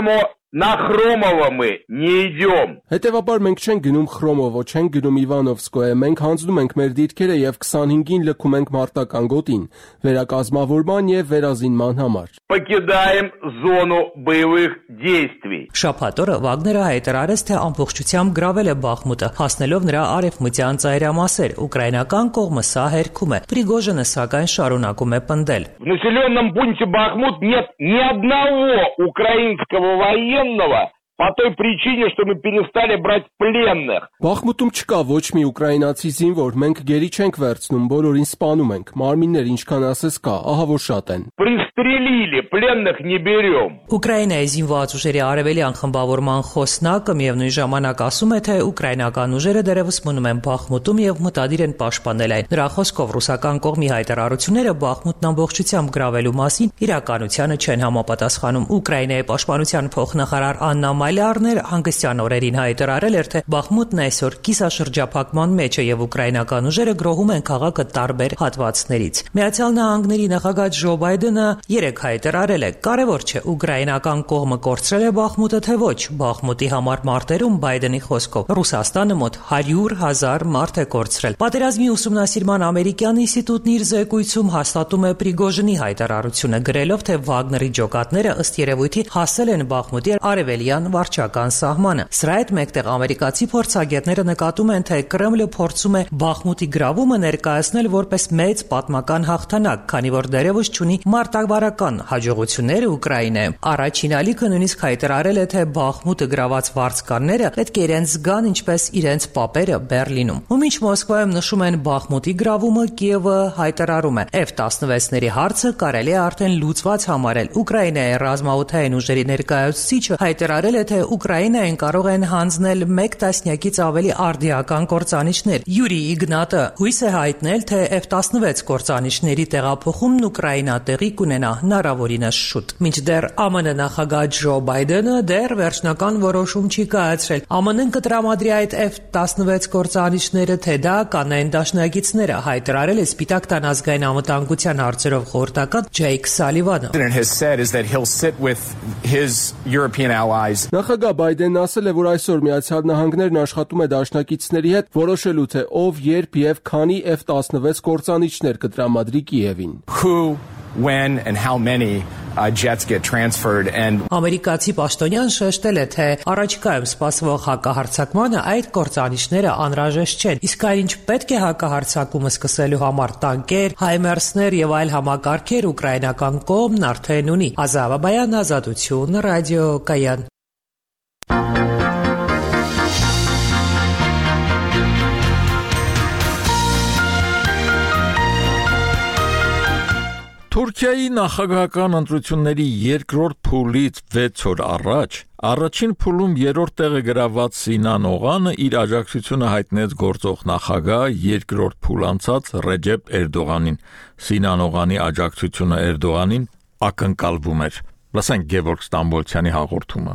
На Хромово мы не идем. Հետևաբար մենք չենք գնում Խրոմովո, չենք գնում Իվանովսկոյե, մենք հանձնում ենք մեր դիրքերը եւ քսանհինգին լքում ենք մարտական գոտին, վերակազմավորման եւ վերազինման համար։ Покидаем зону боевых действий. Շաբաթ օրը Վագները հայտարարեց, թե ամբողջությամբ գրավել է Բախմուտը, հասնելով նրա արևմտյան ծայրամասեր։ Ուկրաինական կողմը սա հերքում է։ Պրիգոժինը սակայն шарունակում է պնդել։ В населенном пункте Бахмут нет ни одного украинского военного по той причине, что мы перестали брать пленных. Բախմուտում չկա ոչ մի ուկրաինացի զինվոր, մենք գերի չենք վերցնում, բոլորին սպանում ենք, մարմիններ ինչքան ասես կա, ահա որ շատ են։ Пристрелили, пленных не берем. Ուկրաինայի զինված ուժերի արևելյան խմբավորման խոսնակը միևնույն ժամանակ ասում է, թե ուկրաինական ուժերը դեռևս մնում են Բախմուտում եւ մտադիր են պաշտպանել այն։ Նրա խոսքով ռուսական կողմի հայտարարությունները Բախմուտն ամբողջությամբ գրավելու մասին իրականությանը չեն համապատասխանում։ Ուկրաինայի պաշտպանության փոխնախարար Աննա Մալյարներ հանգստյան օրերին հայտարարել էր, թե Բախմուտն այսօր կիսաշրջափակման մեջ է եւ ուկրաինական ուժերը գրոհում են քաղաքը տարբեր հատվածներից։ Միացյալ Նահանգների նախագահ Ջո Բայդենը երեք հայտարարել է. կարևոր չէ ուկրաինական կողմը կորցրել է Բախմուտը թե ոչ։ Բախմուտի համար մարտերում Բայդենի խոսքով Ռուսաստանը մոտ հարյուր հազար մարդ է կորցրել։ Պատերազմի ուսումնասիրման ամերիկյան ինստիտուտն իր զեկույցում հաստատում է Պրիգոժինի հայտարարությունը, գրելով, թե Վագների ջոկատները ըստ երևույթի հասել են Բախմուտի արևելյան վարչական սահմանը։ Սրա հետ մեկտեղ ամերիկացի փորձագետները նկատում են, թե Կրեմլը փորձում է Բախմուտի գրավումը ներկայացնել որպես մեծ պատմական հաղթանակ, քանի որ դեռևս չունի մարտավարական հաջողություններ Ուկրաինայում։ Առաջին ալիքը նույնիսկ հայտարարել է, թե Բախմուտը գրաված վարձկանները պետք է իրենց զգան ինչպես իրենց պապերը Բերլինում։ Ու մինչ Մոսկվայում նշում են Բախմուտի գրավումը, Կիևը հայտարարում է. Էֆ տասնվեցների հարցը կարելի է արդեն լուծված համարել։ Ուկրաինայի ռազմաօդային ուժերի ներկայացուցիչը հայտարարել է, թե Ուկրաինային կարող են հանձնել մեկ տասնյակից ավելի արդիական կործանիչներ։ Յուրի Իգնատը հույս է հայտնել, թե F տասնվեց կործանիչների տեղափոխումն Ուկրաինա տեղի կունենա հնարավորինս շուտ։ Մինչդեռ Ամն նախագահ Ջո Բայդենը դեռ վերջնական որոշում չի կայացրել։ ԱՄՆ-ն կտրամադրի այդ F տասնվեց կործանիչները, թե դա կանեն դաշնակիցները, հայտարարել է Սպիտակ տան ազգային անվտանգության հարցերով խորհրդական Ջեյք Սալիվանը։ Նախագահ Բայդենն ասել է, որ այսօր Միացյալ Նահանգներն աշխատում է դաշնակիցների հետ որոշելու, թե ով, երբ եւ քանի F տասնվեց կործանիչներ կտրամադրի Կիևին։ Who, when and how many uh, jets get transferred and Ամերիկացի պաշտոնյան շեշտել է, թե առաջիկայում սպասվող հակահարձակմանը այդ կործանիչները անհրաժեշտ չեն։ Իսկ այն ինչ պետք է հակահարձակումը սկսելու համար տանկեր, հայմերսներ եւ այլ համակարգեր ուկրաինական կողմն արդեն ունի։ Ազավ Բաբայան, Ազատություն, ռադիոկայան։ Թուրքիայի նախագահական ընտրությունների երկրորդ փուլից վեց օր առաջ առաջին փուլում երրորդ տեղը գրաված Սինան Օղանը իր աջակցությունը հայտնեց գործող նախագահ երկրորդ փուլ անցած Ռեջեփ Էրդողանին։ Սինան Օղանի աջակցությունը Էրդողանին ակնկալվում էր։ Լսենք Գևորգ Ստամբոլցյանի հաղորդումը։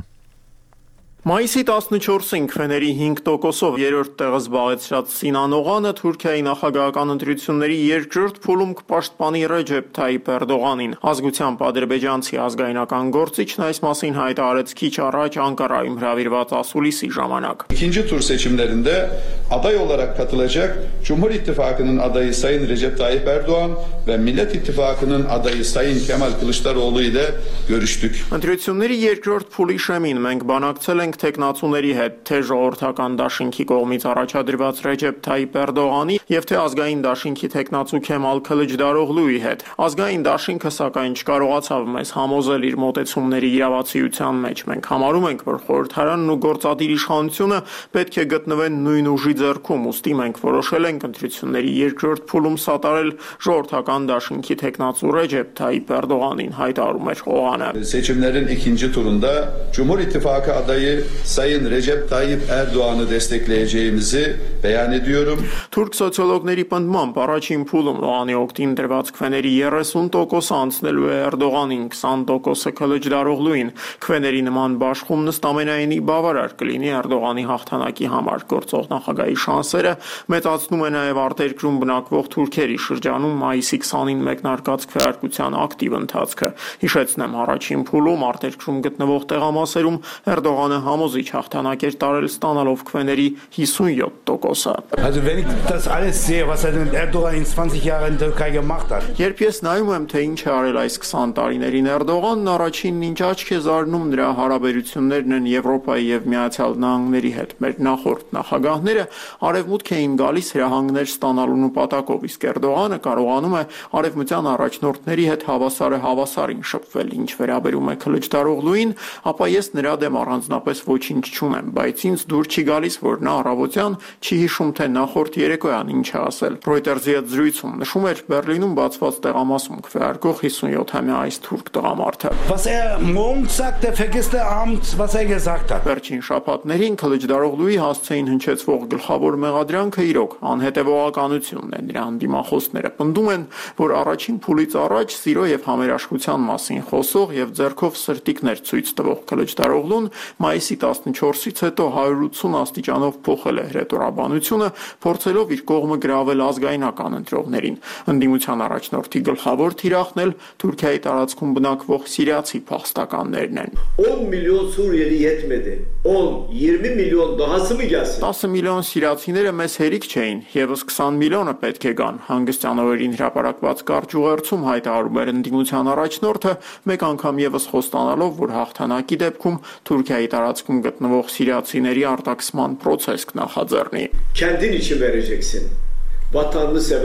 Մայիսի տասնչորսին քվեների հինգ տոկոսով երրորդ տեղը զբաղեցրած Սինան Օղանը Թուրքիայի նախագահական ընտրությունների երկրորդ փուլում կպաշտպանի Ռեջեփ Թայիփ Էրդողանին։ Azgությամբ ադրբեջանցի ազգայնական գործիչն այս մասին հայտարարեց քիչ առաջ Անկարայում հրավիրված ասուլիսի ժամանակ։ İkinci tur seçimlerinde aday olarak katılacak Cumhur İttifakı'nın adayı Sayın Recep Tayyip Erdoğan ve Millet İttifakı'nın adayı Sayın Kemal Kılıçdaroğlu ile görüştük. Ընտրությունների երկրորդ փուլի շեմին մենք բանակցել ենք տեխնացուների հետ, թե ժողովրդական դաշինքի կողմից առաջադրված Ռեջեփ Թայիփ Էրդողանի եւ թե ազգային դաշինքի տեխնացու Քեմալ Քլիչդարօղլուի հետ։ Ազգային դաշինքը սակայն չկարողացավ մեզ համոզել իր մոտեցումների իրավացիության մեջ։ Մենք համարում ենք, որ խորհրդարանն ու գործադիր իշխանությունը պետք է գտնվեն նույն ուժի ձեռքում, ուստի մենք որոշել ենք ընտրությունների երկրորդ փուլում սատարել ժողովրդական դաշինքի տեխնացու Ռեջեփ Թայիփ Էրդողանին, հայտարարում էր Օղանը։ Seçimlerin ikinci turunda Cumhur İttifakı adayı Sayın Recep Tayyip Erdoğan'ı destekleyeceğimizi beyan ediyorum. Թուրք սոցիոլոգների պնդմամբ առաջին փուլում Օղանի օգտին դրված քվեների երեսուն տոկոսը անցնելու է Էրդողանին, քսան տոկոսը Քլիչդարօղլուին։ Քվեների նման բաշխումն ըստամենայնի բավարար կլինի Էրդողանի հաղթանակի համար։ Գործող նախագահի շանսերը մեծացնում է նաև արտերկրում բնակվող թուրքերի շրջանում մայիսի քսանին մեկնարկած քվեարկության ակտիվ ընթացքը։ Հիշեցնեմ, առաջին փուլում արտերկրում գտնվող տեղամասերում Էրդողանը համոզիչ հաղթանակ էր տարել ստանալով քվեների հիսունյոթ տոկոսը։ Also wenn ich das alles sehe, was er mit Erdogan in zwanzig Jahren in Türkei gemacht hat. Երբ ես նայում եմ, թե ինչ է արել այս քսան տարիներին Էրդողանն, առաջինն ինչ աչք է զարնում նրա հարաբերություններն են Եվրոպայի եւ Միացյալ Նահանգների հետ։ Մեր նախորդ նախագահները արևմուտք էին գալիս հրահանգներ ստանալու նպատակով, իսկ Էրդողանը կարողանում է արևմտյան առաջնորդների հետ հավասարը հավասարին շփվել։ Ինչ վերաբերում է Քլիչդարօղլուին, ապա ես նրա դեմ առանձնապես ոչինչ չունեմ, բայց ինձ դուր չի գալիս, որ նա առավոտյան չի հիշում, թե նախորդ երեկոյան ինչ է ասել։ Reuters-ի հետ զրույցում նշում էր Բերլինում բացված տեղամասում քվեարկող հիսունյոթամյա այս թուրք տղամարդը։ Was er morgens sagt, der vergisst er abends, was er gesagt hat. Վերջին շաբաթներին Քլիչդարօղլուի հասցեին հնչեցվող գլխավոր մեղադրանքը իրոք անհետևողականությունն է։ Նրա դիմախոսները պնդում են, որ առաջին փուլից առաջ սիրո եւ համերաշխության մասին խոսող եւ ձեռքով սրտիկներ ցույց տվող Քլիչդարօղլուն մայիսի տասնչորսից հետո հարյուր ութսուն աստիճանով փոխել է հրետորաբանությունը, փորձելով իր կողմը գրավել ազգայնական ընտրողներին։ Ընդդիմության առաջնորդի գլխավոր թիրախն էլ Թուրքիայի տարածքում բնակվող սիրիացի փախստականներն են։ on milyon Suriyeli yetmedi. on yirmi milyon dahası mı gelsin? տասը միլիոն սիրիացիները մեզ հերիք չէին, եւս քսան միլիոնը պետք է գան։ Հանգստյան օրերին հրապարակված կարճ ուղերձում հայտարարում էր ընդդիմության առաջնորդը, մեկ անգամ եւս խոստանալով, որ հաղթանակի դեպքում Թուրքիայի տարածքում գտնվող սիրիացիների արտաքսման process կնախաձեռնի։ Kendin için vereceksin. Vatanını seven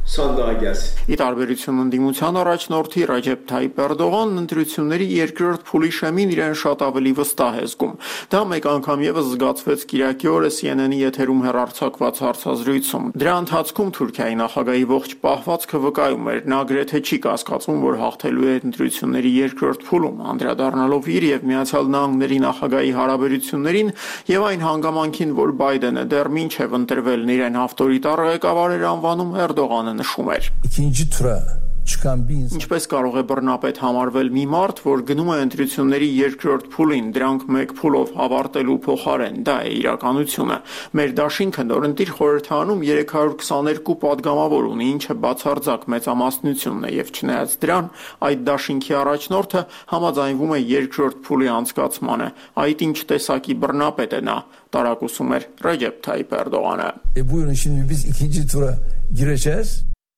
sandığa gelsin. Ի տարբերություն ընդդիմության առաջնորդի Ռաջեփ Թայիփ Էրդողանն ընտրությունների երկրորդ փուլի շեմին իրեն շատ ավելի վստահ է զգում։ Դա մեկ անգամ եւս զգացվեց Կիրակի օրը C N N-ի եթերում հեռարձակված հարցազրույցում։ Դրա ընթացքում Թուրքիայի նախագահի ողջ պահվածքը վկայում էր, նա գրեթե չի կասկածում, որ հաղթելու է ընտրությունների երկրորդ փուլում, անդրադառնալով իր եւ Միացյալ Նահանգների նախագահի հարաբերություններին եւ այն հանգամանքին, որ Բայդենը դեռ մինչեւ ընտրվելն իրեն ավտորիտար ղեկավար էր անվանում, Էրդողանը նշում էր. İkinci tura çıkan bir insan Ինչպես կարող է բռնապետ համարվել մի մարդ, որ գնում է ընտրությունների երկրորդ փուլին, դրանք մեկ փուլով ավարտելու փոխարեն, դա է իրականությունը։ Մեր դաշինքը նորընտիր խորհրդանում երեք հարյուր քսաներկու падգամավոր ունի, ինչը բացարձակ մեծամասնությունն է եւ չնայած դրան, այդ դաշինքի առաջնորդը համաձայնվում է երկրորդ փուլի անցկացմանը։ Այդ ինչ տեսակի բռնապետ է նա, տարակուսում էր Ռեջեփ Թայիփ Էրդողանը։ E buyurun şimdi biz ikinci tura gireceğiz.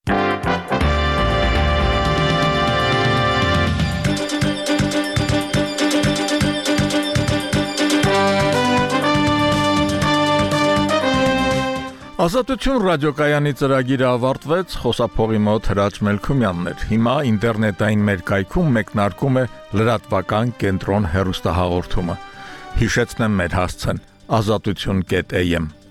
Ազատություն ռադիոկայանի ծրագիրը ավարտվեց, խոսափողի մոտ Հրաչ Մելքումյանն էր։ Հիմա ինտերնետային մեր կայքում մեկնարկում է լրատվական կենտրոն հեռուստահաղորդումը։ Հիշեցնեմ մեր հասցեն՝ ազատություն կետ A M